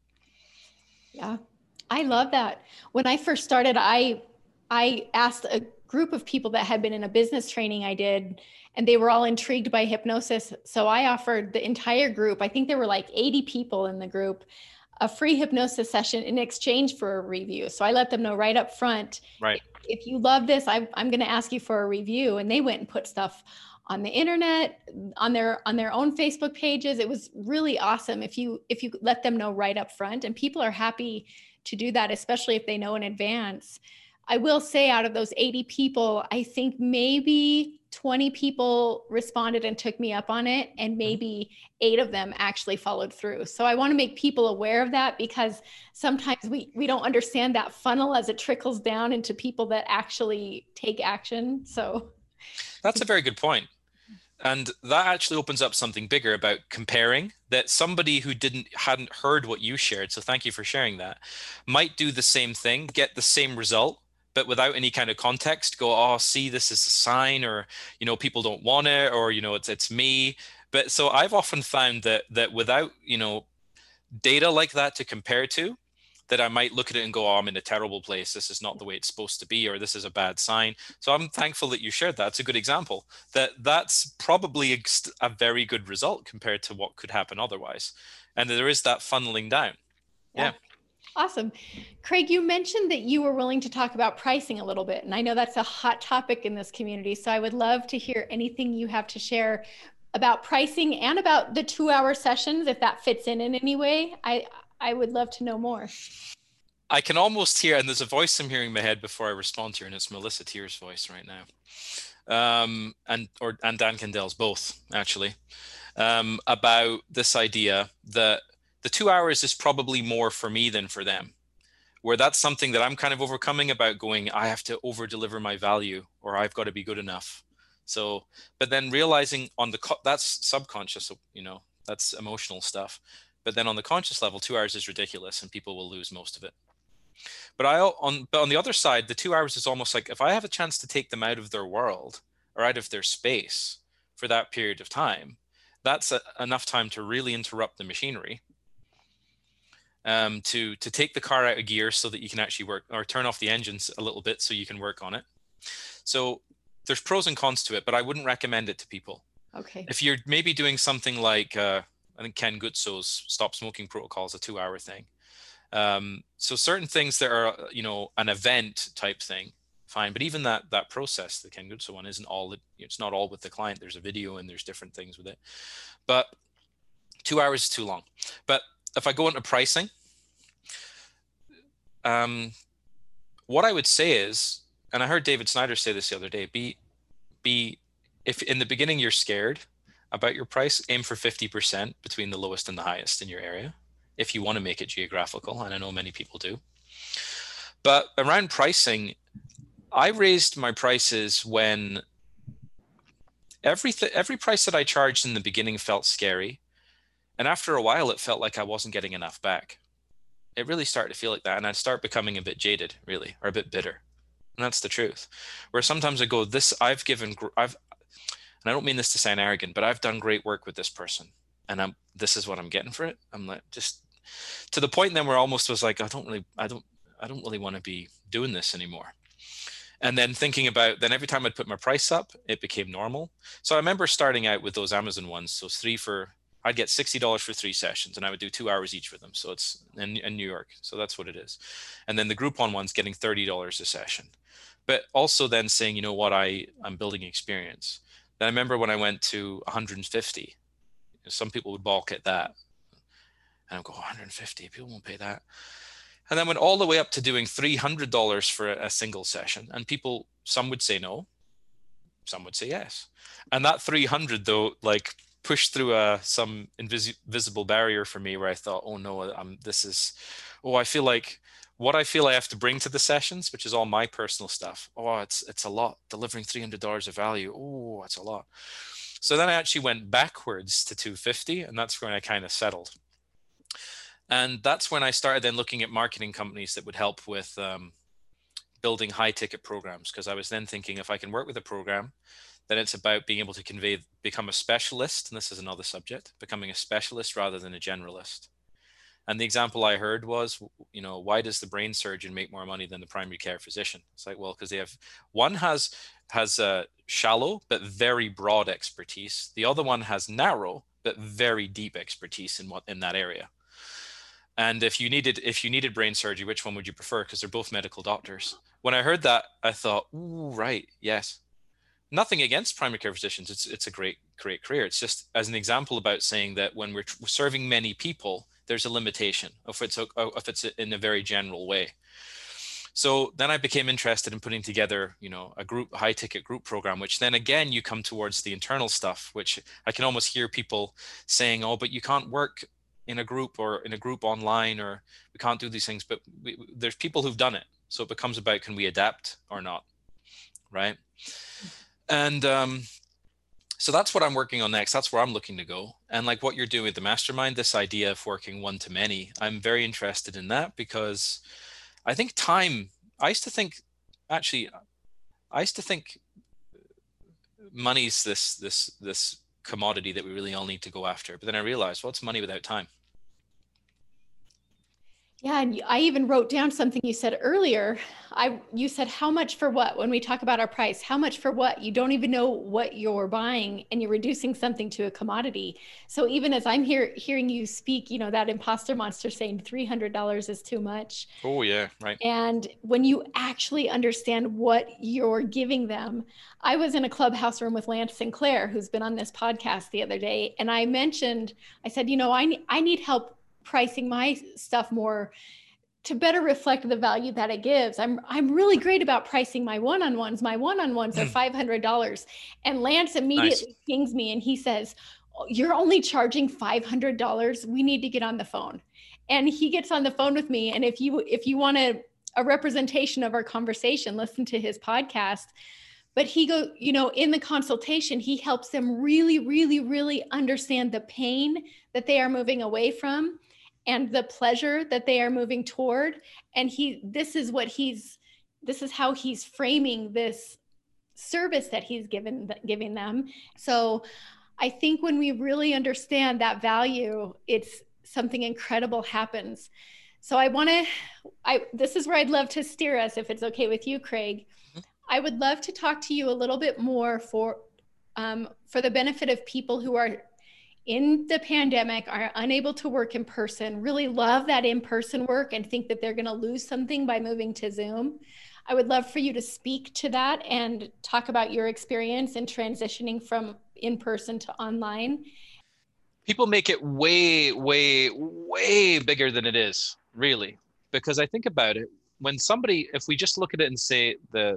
Yeah, I love that. When I first started, I asked a group of people that had been in a business training I did, and they were all intrigued by hypnosis. So I offered the entire group, I think there were like 80 people in the group, a free hypnosis session in exchange for a review. So I let them know right up front, right, if you love this, I'm going to ask you for a review. And they went and put stuff on the internet, on their own Facebook pages. It was really awesome if you let them know right up front. And people are happy to do that, especially if they know in advance. I will say, out of those 80 people, I think maybe 20 people responded and took me up on it, and maybe 8 of them actually followed through. So I want to make people aware of that, because sometimes we don't understand that funnel as it trickles down into people that actually take action. So that's a very good point. And that actually opens up something bigger about comparing, that somebody who hadn't heard what you shared, so thank you for sharing that, might do the same thing, get the same result, but without any kind of context, go, oh, see, this is a sign, or, people don't want it, or, it's me. But so I've often found that without, data like that to compare to, that I might look at it and go, oh, I'm in a terrible place. This is not the way it's supposed to be, or this is a bad sign. So I'm thankful that you shared that. It's a good example that's probably a very good result compared to what could happen otherwise. And there is that funneling down. Yeah. Awesome. Craig, you mentioned that you were willing to talk about pricing a little bit, and I know that's a hot topic in this community. So I would love to hear anything you have to share about pricing and about the 2-hour sessions, if that fits in any way. I would love to know more. I can almost hear, and there's a voice I'm hearing in my head before I respond to her, and it's Melissa Tear's voice right now. And Dan Kendall's, both, actually, about this idea that the 2 hours is probably more for me than for them, where that's something that I'm kind of overcoming, about going, I have to over deliver my value, or I've got to be good enough. So, but then realizing that's subconscious, that's emotional stuff. But then on the conscious level, 2 hours is ridiculous and people will lose most of it. But on the other side, the 2 hours is almost like, if I have a chance to take them out of their world or out of their space for that period of time, that's enough time to really interrupt the machinery. to take the car out of gear so that you can actually work, or turn off the engines a little bit so you can work on it. So there's pros and cons to it, but I wouldn't recommend it to people. Okay. If you're maybe doing something like, I think Ken Gutso's Stop Smoking Protocol is a 2-hour thing. So certain things that are, an event type thing, fine. But even that process, the Ken Gutso one, isn't all, it's not all with the client. There's a video and there's different things with it. But 2 hours is too long. But if I go into pricing, what I would say is, and I heard David Snyder say this the other day, if in the beginning you're scared about your price, aim for 50% between the lowest and the highest in your area, if you want to make it geographical, and I know many people do. But around pricing, I raised my prices when every price that I charged in the beginning felt scary. And after a while, it felt like I wasn't getting enough back. It really started to feel like that. And I'd start becoming a bit jaded, really, or a bit bitter. And that's the truth. Where sometimes I go, and I don't mean this to sound arrogant, but I've done great work with this person, and this is what I'm getting for it. I'm like, just to the point then where I almost was like, I don't really want to be doing this anymore. And then thinking about, then every time I'd put my price up, it became normal. So I remember starting out with those Amazon ones. So I'd get $60 for 3 sessions, and I would do 2 hours each for them. So it's in New York. So that's what it is. And then the Groupon one's getting $30 a session. But also then saying, you know what, I'm building experience. Then I remember when I went to 150, some people would balk at that. And I'd go, 150, people won't pay that. And then went all the way up to doing $300 for a single session. And some would say no, some would say yes. And that 300 though, like pushed through some invisible barrier for me where I thought, oh no, I feel like what I feel I have to bring to the sessions, which is all my personal stuff. Oh, it's a lot. Delivering $300 of value. Oh, that's a lot. So then I actually went backwards to 250, and that's when I kind of settled. And that's when I started then looking at marketing companies that would help with building high ticket programs. Because I was then thinking, if I can work with a program, then it's about being able to become a specialist. And this is another subject, becoming a specialist rather than a generalist. And the example I heard was, why does the brain surgeon make more money than the primary care physician? It's like, well, because one has a shallow but very broad expertise. The other one has narrow but very deep expertise in that area. And if you needed brain surgery, which one would you prefer? Because they're both medical doctors. When I heard that, I thought, ooh, right, yes. Nothing against primary care physicians. It's a great career. It's just as an example about saying that when we're serving many people, there's a limitation if it's in a very general way. So then I became interested in putting together, a high ticket group program, which then again, you come towards the internal stuff, which I can almost hear people saying, oh, but you can't work in a group or in a group online, or we can't do these things, but there's people who've done it. So it becomes about, can we adapt or not? Right. And, so that's what I'm working on next. That's where I'm looking to go. And like what you're doing with the mastermind, this idea of working one to many, I'm very interested in that, because I think I used to think money's this commodity that we really all need to go after. But then I realized, what's money without time? Yeah, and I even wrote down something you said earlier. You said, how much for what? When we talk about our price, how much for what? You don't even know what you're buying, and you're reducing something to a commodity. So even as I'm hearing you speak, that imposter monster saying $300 is too much. Oh yeah, right. And when you actually understand what you're giving them, I was in a clubhouse room with Lance Sinclair, who's been on this podcast the other day. And I said, I need help pricing my stuff more to better reflect the value that it gives. I'm really great about pricing my one-on-ones. My one-on-ones are $500. And Lance immediately pings me and he says, you're only charging $500. We need to get on the phone. And he gets on the phone with me. And if you want a representation of our conversation, listen to his podcast. But in the consultation, he helps them really, really, really understand the pain that they are moving away from and the pleasure that they are moving toward. And this is how he's framing this service that he's giving them. So I think when we really understand that value, it's something incredible happens. So this is where I'd love to steer us, if it's okay with you, Craig. I would love to talk to you a little bit more for the benefit of people who are in the pandemic, are unable to work in person, really love that in-person work and think that they're going to lose something by moving to Zoom. I would love for you to speak to that and talk about your experience in transitioning from in-person to online. People make it way, way, way bigger than it is, really. Because I think about it, when somebody, if we just look at it and say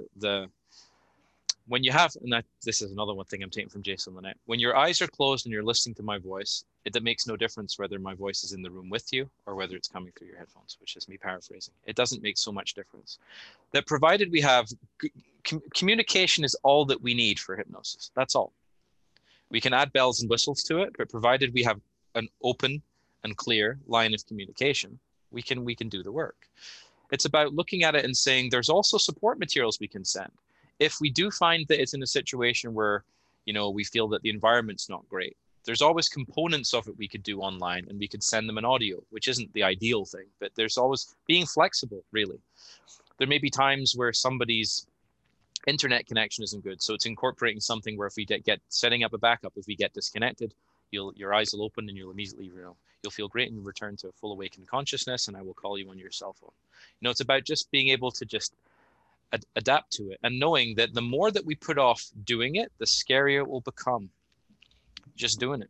when you have, and this is another one thing I'm taking from Jason Linett, when your eyes are closed and you're listening to my voice, it makes no difference whether my voice is in the room with you or whether it's coming through your headphones, which is me paraphrasing. It doesn't make so much difference. That provided we have communication is all that we need for hypnosis. That's all. We can add bells and whistles to it, but provided we have an open and clear line of communication, we can do the work. It's about looking at it and saying there's also support materials we can send. If we do find that it's in a situation where, we feel that the environment's not great, there's always components of it we could do online, and we could send them an audio, which isn't the ideal thing, but there's always being flexible, really. There may be times where somebody's internet connection isn't good, so it's incorporating something where if we get setting up a backup, if we get disconnected, your eyes will open and you'll immediately, you'll feel great and you'll return to a full awakened consciousness, and I will call you on your cell phone. It's about just being able to just adapt to it, and knowing that the more that we put off doing it, the scarier it will become just doing it.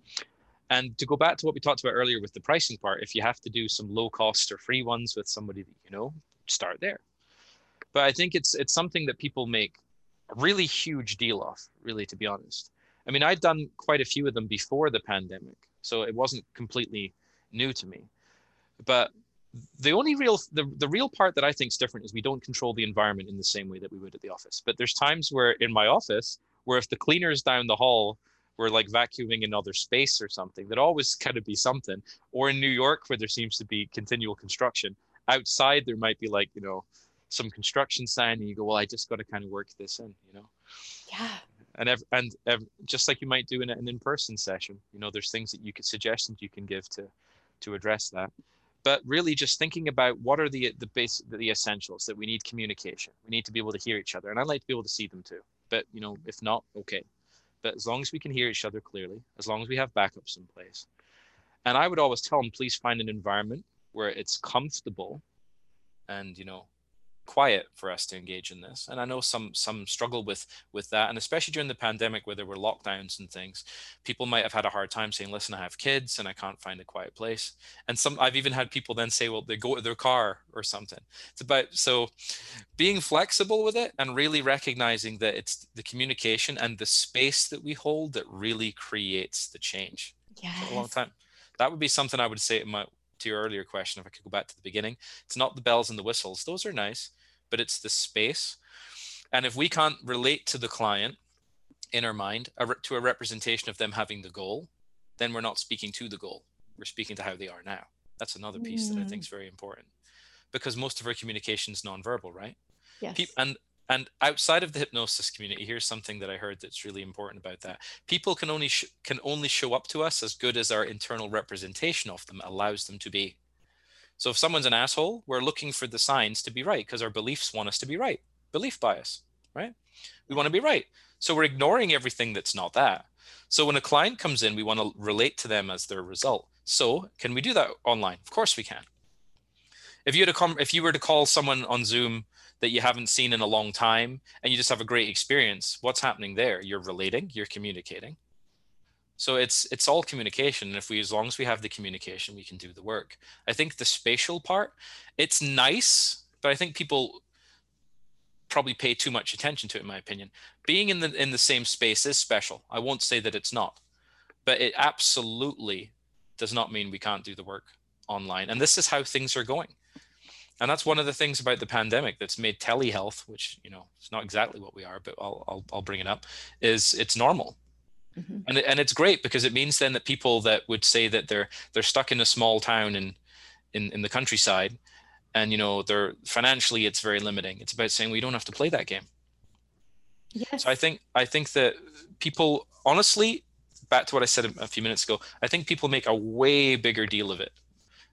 And to go back to what we talked about earlier with the pricing part, if you have to do some low cost or free ones with somebody that start there. But I think it's something that people make a really huge deal of, really, to be honest. I mean, I'd done quite a few of them before the pandemic, so it wasn't completely new to me. But the real part that I think is different is we don't control the environment in the same way that we would at the office. But there's times where in my office, where if the cleaners down the hall were like vacuuming another space or something, there'd always kind of be something. Or in New York, where there seems to be continual construction, outside there might be like, some construction sign, and you go, well, I just got to kind of work this in, Yeah. And just like you might do in an in-person session, there's things that you could, suggestions you can give to address that. But really just thinking about what are the essentials, that we need communication. We need to be able to hear each other. And I'd like to be able to see them too. But, if not, okay. But as long as we can hear each other clearly, as long as we have backups in place. And I would always tell them, please find an environment where it's comfortable and, quiet for us to engage in this. And I know some struggle with that, and especially during the pandemic where there were lockdowns and things, people might have had a hard time saying, listen, I have kids and I can't find a quiet place. And I've even had people then say, well, they go to their car or something. So being flexible with it and really recognizing that it's the communication and the space that we hold that really creates the change. Yes. For a long time. That would be something I would say to your earlier question, if I could go back to the beginning. It's not the bells and the whistles. Those are nice, but it's the space. And if we can't relate to the client in our mind, to a representation of them having the goal, then we're not speaking to the goal. We're speaking to how they are now. That's another piece that I think is very important, because most of our communication is nonverbal, right? Yes. And outside of the hypnosis community, here's something that I heard that's really important about that. People can only show up to us as good as our internal representation of them allows them to be. So if someone's an asshole, we're looking for the signs to be right, because our beliefs want us to be right. Belief bias, right? We want to be right. So we're ignoring everything that's not that. So when a client comes in, we want to relate to them as their result. So can we do that online? Of course we can. If you were to call someone on Zoom that you haven't seen in a long time and you just have a great experience, what's happening there? You're relating, you're communicating. So it's all communication. And as long as we have the communication, we can do the work. I think the spatial part, it's nice, but I think people probably pay too much attention to it, in my opinion. Being in the same space is special. I won't say that it's not, but it absolutely does not mean we can't do the work online. And this is how things are going. And that's one of the things about the pandemic that's made telehealth, which, it's not exactly what we are, but I'll bring it up, is it's normal. Mm-hmm. And it's great, because it means then that people that would say that they're stuck in a small town in the countryside, and, they're financially, it's very limiting. It's about saying, we don't have to play that game. Yes. So I think that people, honestly, back to what I said a few minutes ago, I think people make a way bigger deal of it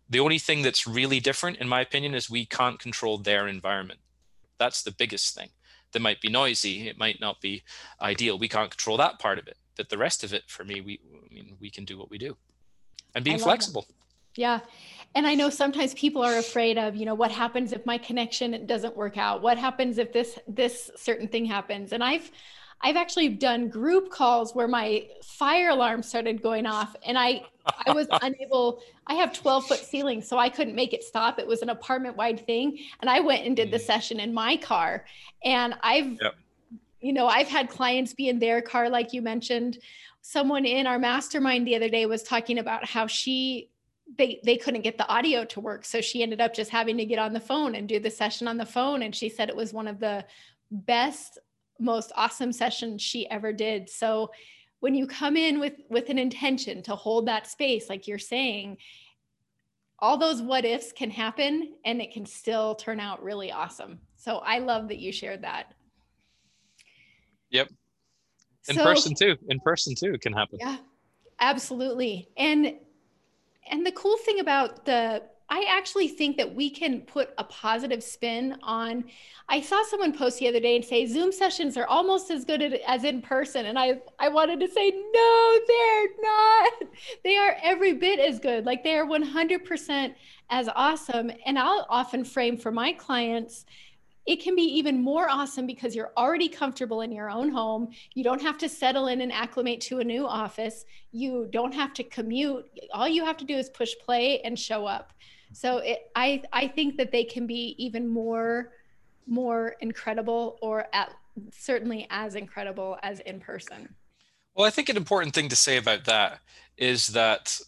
The only thing that's really different, in my opinion, is we can't control their environment. That's the biggest thing. They might be noisy. It might not be ideal. We can't control that part of it. But the rest of it, for me, we can do what we do. And being flexible. That. Yeah. And I know sometimes people are afraid of, what happens if my connection doesn't work out? What happens if this certain thing happens? And I've actually done group calls where my fire alarm started going off, and I was unable. I have 12-foot ceilings, so I couldn't make it stop. It was an apartment-wide thing. And I went and did the session in my car. And I've had clients be in their car, like you mentioned. Someone in our mastermind the other day was talking about how they couldn't get the audio to work. So she ended up just having to get on the phone and do the session on the phone. And she said it was one of the best, most awesome sessions she ever did. So when you come in with an intention to hold that space, like you're saying, all those what ifs can happen and it can still turn out really awesome. So I love that you shared that. Yep. In person too, it can happen. Yeah, absolutely. And the cool thing about I actually think that we can put a positive spin on. I saw someone post the other day and say Zoom sessions are almost as good as in person. And I wanted to say, no, they're not. They are every bit as good. Like, they are 100% as awesome. And I'll often frame for my clients, it can be even more awesome because you're already comfortable in your own home. You don't have to settle in and acclimate to a new office. You don't have to commute. All you have to do is push play and show up. So I think that they can be even more incredible, or certainly as incredible as in person. Well, I think an important thing to say about that is that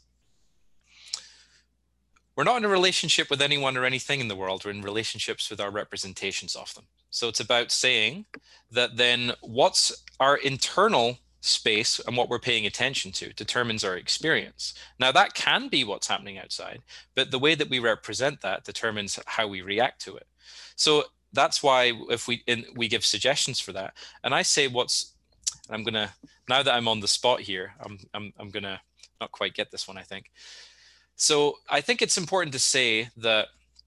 we're not in a relationship with anyone or anything in the world. We're in relationships with our representations of them. So it's about saying that then what's our internal space and what we're paying attention to determines our experience. Now, that can be what's happening outside, but the way that we represent that determines how we react to it. So that's why if we give suggestions for that, and I say I'm gonna, now that I'm on the spot here, I'm gonna not quite get this one, I think. So I think it's important to say that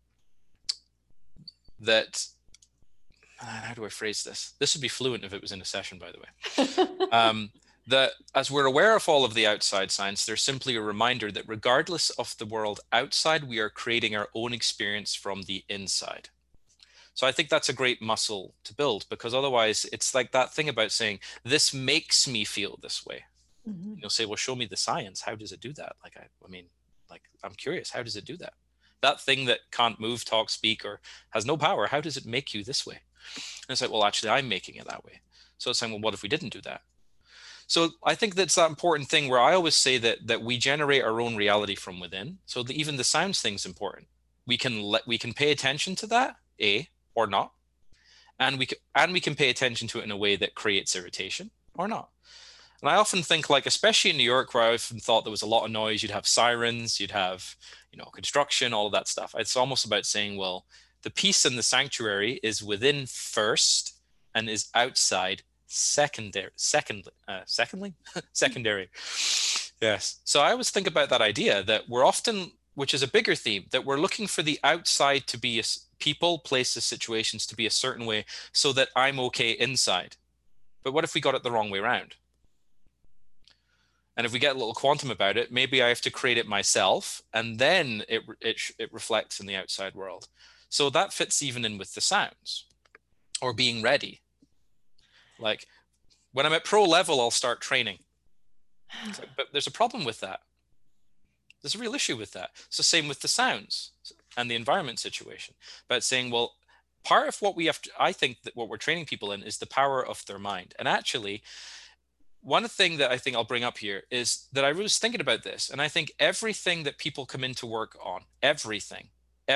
how do I phrase this? This would be fluent if it was in a session, by the way. That as we're aware of all of the outside signs, they're simply a reminder that regardless of the world outside, we are creating our own experience from the inside. So I think that's a great muscle to build, because otherwise it's like that thing about saying, this makes me feel this way. Mm-hmm. You'll say, well, show me the science. How does it do that? I'm curious, how does it do that? That thing that can't move, talk, speak, or has no power, how does it make you this way? And it's like, well, actually, I'm making it that way. So it's saying, well, what if we didn't do that? So I think that's that important thing where I always say that we generate our own reality from within. So even the sounds thing's important. We can pay attention to that, or not, and we can pay attention to it in a way that creates irritation or not. And I often think, like, especially in New York, where I often thought there was a lot of noise, you'd have sirens, you'd have, construction, all of that stuff. It's almost about saying, well, the peace in the sanctuary is within first and is outside secondary. Secondary. Yes. So I always think about that idea that we're often, which is a bigger theme, that we're looking for the outside to be people, places, situations to be a certain way so that I'm okay inside. But what if we got it the wrong way around? And if we get a little quantum about it, maybe I have to create it myself, and then it reflects in the outside world. So that fits even in with the sounds or being ready. Like when I'm at pro level, I'll start training. But there's a problem with that. There's a real issue with that. So same with the sounds and the environment situation. But saying, well, part of what we have to, I think that what we're training people in is the power of their mind. And actually, one thing that I think I'll bring up here is that I was thinking about this, and I think everything that people come into work on, everything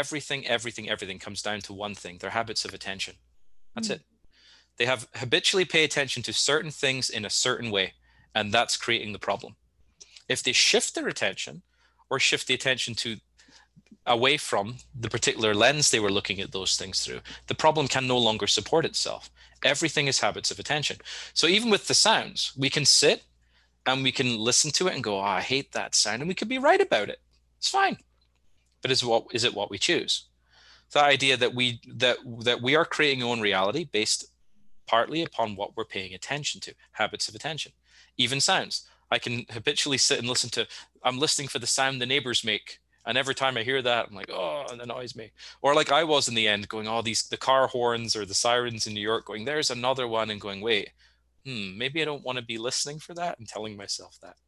comes down to one thing: their habits of attention. That's it. They have habitually pay attention to certain things in a certain way, and that's creating the problem. If they shift their attention or shift the attention away from the particular lens they were looking at those things through, the problem can no longer support itself. Everything is habits of attention. So even with the sounds, we can sit and we can listen to it and go, oh, I hate that sound. And we could be right about it. It's fine. but is it what we choose? The idea that we are creating our own reality based partly upon what we're paying attention to, habits of attention, even sounds. I can habitually sit and listen to, I'm listening for the sound the neighbors make. And every time I hear that, I'm like, oh, it annoys me. Or like I was in the end going, oh, the car horns or the sirens in New York going, there's another one, and going, wait, maybe I don't want to be listening for that, and telling myself that.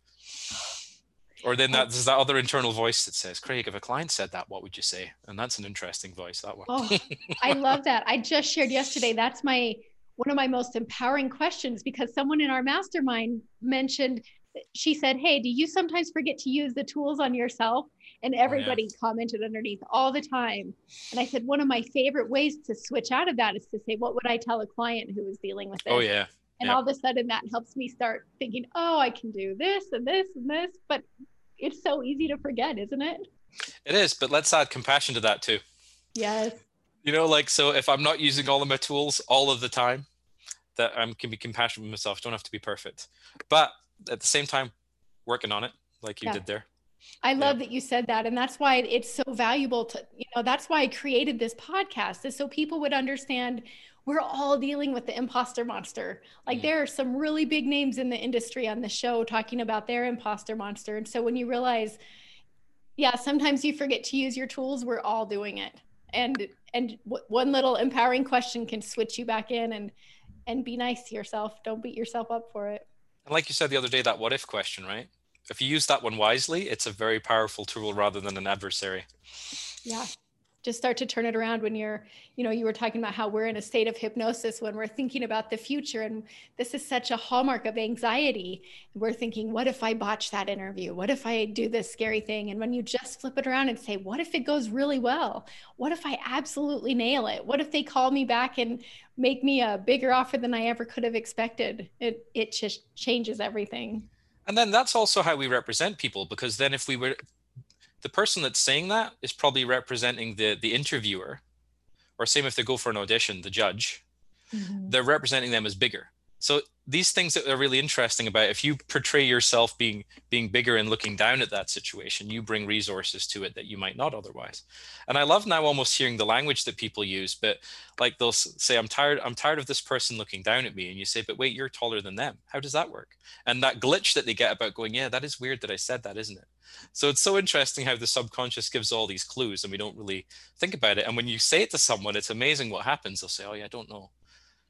Or then there's that other internal voice that says, Craig, if a client said that, what would you say? And that's an interesting voice, that one. Oh, I love that. I just shared yesterday. That's one of my most empowering questions, because someone in our mastermind mentioned, she said, hey, do you sometimes forget to use the tools on yourself? And everybody commented underneath all the time. And I said, one of my favorite ways to switch out of that is to say, what would I tell a client who is dealing with this? Oh, yeah. And all of a sudden that helps me start thinking, oh, I can do this and this and this. But it's so easy to forget, isn't it? It is, but let's add compassion to that too. Yes. You know, like, so if I'm not using all of my tools all of the time, that I can be compassionate with myself. Don't have to be perfect. But at the same time, working on it like you did there. I love that you said that. And that's why it's so valuable to, that's why I created this podcast, is so people would understand we're all dealing with the imposter monster. Like there are some really big names in the industry on the show talking about their imposter monster. And so when you realize, sometimes you forget to use your tools, we're all doing it. And one little empowering question can switch you back in and be nice to yourself. Don't beat yourself up for it. And like you said the other day, that what if question, right? If you use that one wisely, it's a very powerful tool rather than an adversary. Yeah. Just start to turn it around when you were talking about how we're in a state of hypnosis when we're thinking about the future. And this is such a hallmark of anxiety. We're thinking, what if I botch that interview? What if I do this scary thing? And when you just flip it around and say, what if it goes really well? What if I absolutely nail it? What if they call me back and make me a bigger offer than I ever could have expected? It just changes everything. And then that's also how we represent people, because then if we were, the person that's saying that is probably representing the interviewer, or same if they go for an audition, the judge, they're representing them as bigger. So these things that are really interesting about, if you portray yourself being bigger and looking down at that situation, you bring resources to it that you might not otherwise. And I love now almost hearing the language that people use, but like they'll say, I'm tired of this person looking down at me. And you say, but wait, you're taller than them. How does that work? And that glitch that they get about going, yeah, that is weird that I said that, isn't it? So it's so interesting how the subconscious gives all these clues and we don't really think about it. And when you say it to someone, it's amazing what happens. They'll say, oh yeah, I don't know.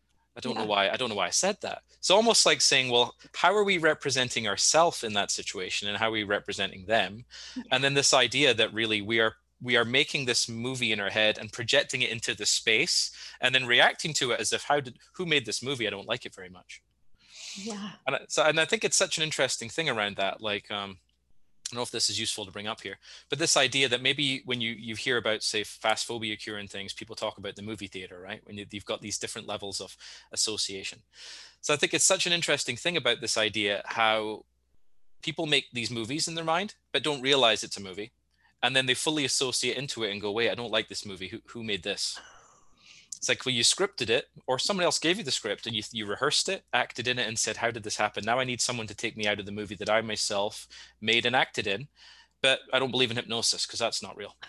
I don't know why I said that. So almost like saying, well, how are we representing ourselves in that situation, and how are we representing them? And then this idea that really we are making this movie in our head and projecting it into the space, and then reacting to it as if, who made this movie? I don't like it very much. Yeah. And I think it's such an interesting thing around that. Like, I don't know if this is useful to bring up here, but this idea that maybe when you hear about, say, fast phobia cure and things, people talk about the movie theater, right? When you've got these different levels of association. So I think it's such an interesting thing about this idea, how people make these movies in their mind, but don't realize it's a movie. And then they fully associate into it and go, wait, I don't like this movie. Who made this? It's like, well, you scripted it, or someone else gave you the script and you rehearsed it, acted in it, and said, how did this happen? Now I need someone to take me out of the movie that I myself made and acted in. But I don't believe in hypnosis because that's not real.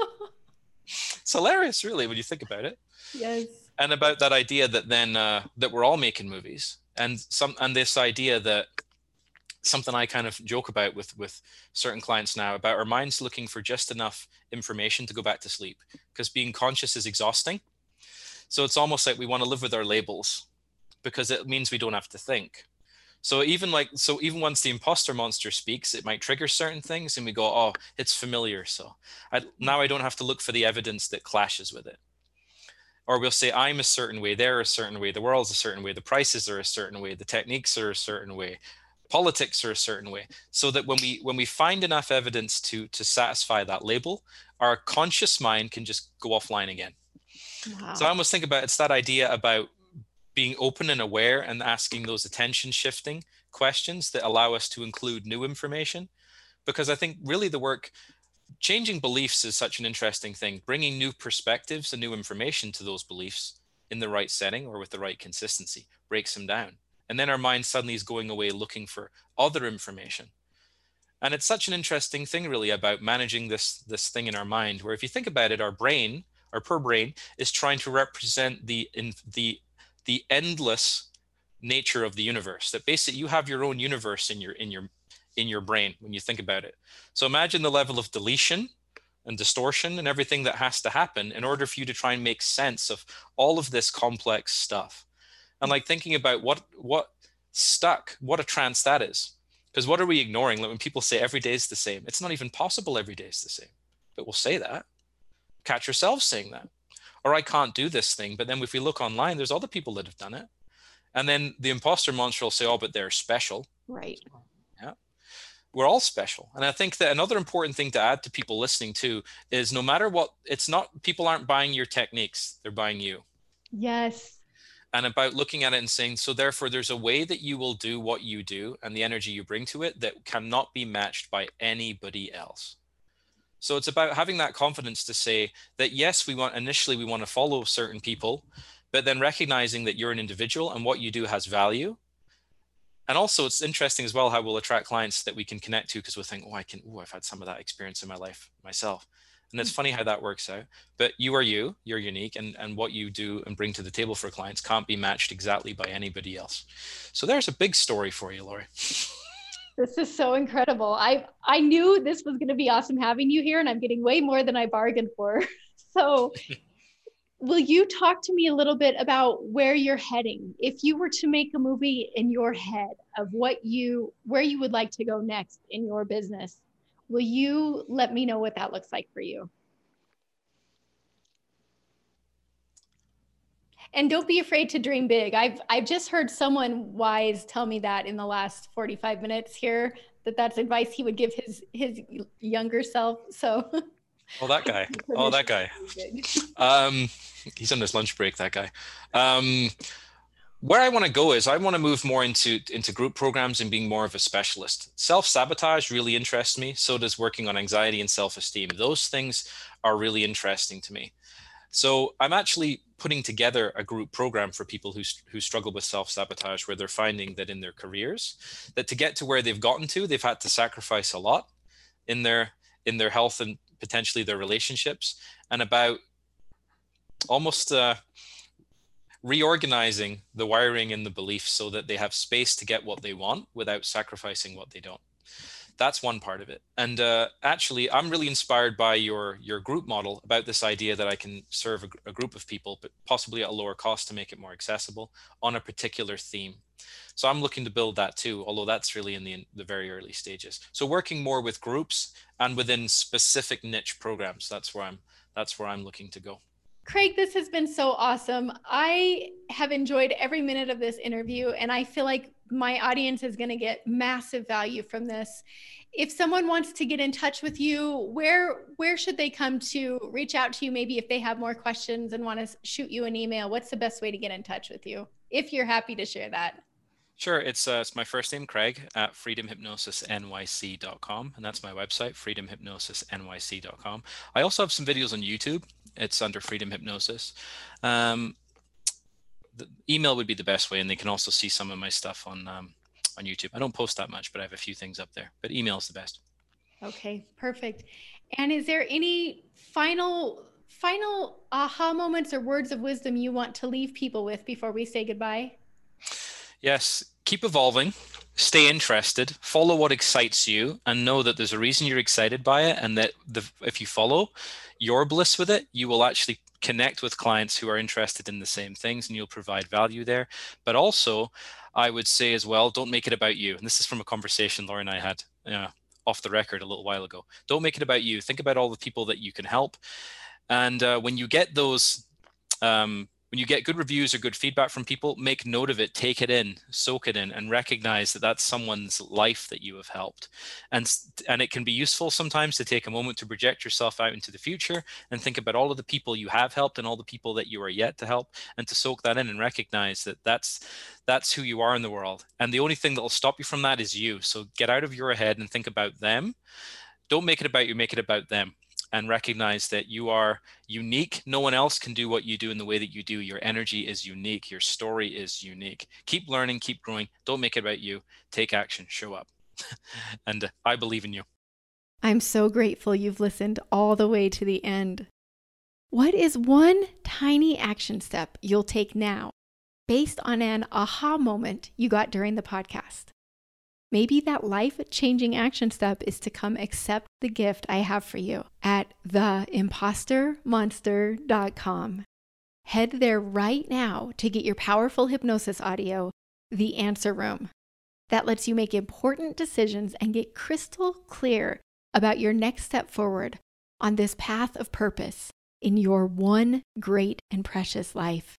It's hilarious, really, when you think about it. Yes. And about that idea that then that we're all making movies, and this idea that something I kind of joke about with certain clients now, about our minds looking for just enough information to go back to sleep, because being conscious is exhausting. So it's almost like we want to live with our labels because it means we don't have to think. So even once the imposter monster speaks, it might trigger certain things and we go, oh, it's familiar. So now I don't have to look for the evidence that clashes with it. Or we'll say, I'm a certain way, they're a certain way, the world's a certain way, the prices are a certain way, the techniques are a certain way, politics are a certain way. So that when we find enough evidence to satisfy that label, our conscious mind can just go offline again. Wow. So I almost think about, it's that idea about being open and aware and asking those attention shifting questions that allow us to include new information. Because I think really the work, changing beliefs is such an interesting thing. Bringing new perspectives and new information to those beliefs in the right setting or with the right consistency breaks them down. And then our mind suddenly is going away looking for other information. And it's such an interesting thing really about managing this thing in our mind, where if you think about it, our brain, our per brain, is trying to represent the endless nature of the universe. That basically you have your own universe in your brain when you think about it. So imagine the level of deletion and distortion and everything that has to happen in order for you to try and make sense of all of this complex stuff. And like thinking about what a trance that is. Because what are we ignoring? Like when people say every day is the same, it's not even possible every day is the same. But we'll say that. Catch yourselves saying that. Or I can't do this thing. But then if we look online, there's other people that have done it. And then the imposter monster will say, oh, but they're special. Right. Yeah. We're all special. And I think that another important thing to add to people listening too is no matter what, it's not, people aren't buying your techniques, they're buying you. Yes. And about looking at it and saying, so therefore there's a way that you will do what you do and the energy you bring to it that cannot be matched by anybody else. So it's about having that confidence to say that, yes, we want to follow certain people, but then recognizing that you're an individual and what you do has value. And also it's interesting as well how we'll attract clients that we can connect to because we'll think, I've had some of that experience in my life myself. And it's funny how that works out. But you're unique, and what you do and bring to the table for clients can't be matched exactly by anybody else. So there's a big story for you, Lori. This is so incredible. I knew this was going to be awesome having you here, and I'm getting way more than I bargained for. So will you talk to me a little bit about where you're heading? If you were to make a movie in your head of where you would like to go next in your business, will you let me know what that looks like for you? And don't be afraid to dream big. I've just heard someone wise tell me that in the last 45 minutes here, that's advice he would give his younger self. So oh, that guy. Oh, that guy. He's on his lunch break, that guy. Where I want to go is I want to move more into group programs and being more of a specialist. Self-sabotage really interests me. So does working on anxiety and self-esteem. Those things are really interesting to me. So I'm actually putting together a group program for people who struggle with self-sabotage, where they're finding that in their careers, that to get to where they've gotten to, they've had to sacrifice a lot in their health and potentially their relationships, and about almost reorganizing the wiring and the beliefs so that they have space to get what they want without sacrificing what they don't. That's one part of it. And actually, I'm really inspired by your group model about this idea that I can serve a group of people, but possibly at a lower cost to make it more accessible on a particular theme. So I'm looking to build that too, although that's really in the very early stages. So working more with groups and within specific niche programs, that's where I'm looking to go. Craig, this has been so awesome. I have enjoyed every minute of this interview, and I feel like my audience is going to get massive value from this. If someone wants to get in touch with you, where should they come to reach out to you? Maybe if they have more questions and want to shoot you an email, what's the best way to get in touch with you? If you're happy to share that. Sure. It's my first name, Craig, at freedomhypnosisnyc.com. And that's my website, freedomhypnosisnyc.com. I also have some videos on YouTube. It's under Freedom Hypnosis. The email would be the best way, and they can also see some of my stuff on YouTube. I don't post that much, but I have a few things up there. But email is the best. Okay, perfect. And is there any final aha moments or words of wisdom you want to leave people with before we say goodbye? Yes, keep evolving, stay interested, follow what excites you, and know that there's a reason you're excited by it, and that if you follow your bliss with it, you will actually connect with clients who are interested in the same things, and you'll provide value there. But also, I would say as well, don't make it about you. And this is from a conversation Laura and I had off the record a little while ago. Don't make it about you. Think about all the people that you can help. And when you get those when you get good reviews or good feedback from people, make note of it, take it in, soak it in, and recognize that that's someone's life that you have helped. And it can be useful sometimes to take a moment to project yourself out into the future and think about all of the people you have helped and all the people that you are yet to help, and to soak that in and recognize that that's who you are in the world. And the only thing that will stop you from that is you. So get out of your head and think about them. Don't make it about you, make it about them. And recognize that you are unique. No one else can do what you do in the way that you do. Your energy is unique. Your story is unique. Keep learning, keep growing. Don't make it about you. Take action, show up. And I believe in you. I'm so grateful you've listened all the way to the end. What is one tiny action step you'll take now based on an aha moment you got during the podcast? Maybe that life-changing action step is to come accept the gift I have for you at theimpostermonster.com. Head there right now to get your powerful hypnosis audio, The Answer Room. That lets you make important decisions and get crystal clear about your next step forward on this path of purpose in your one great and precious life.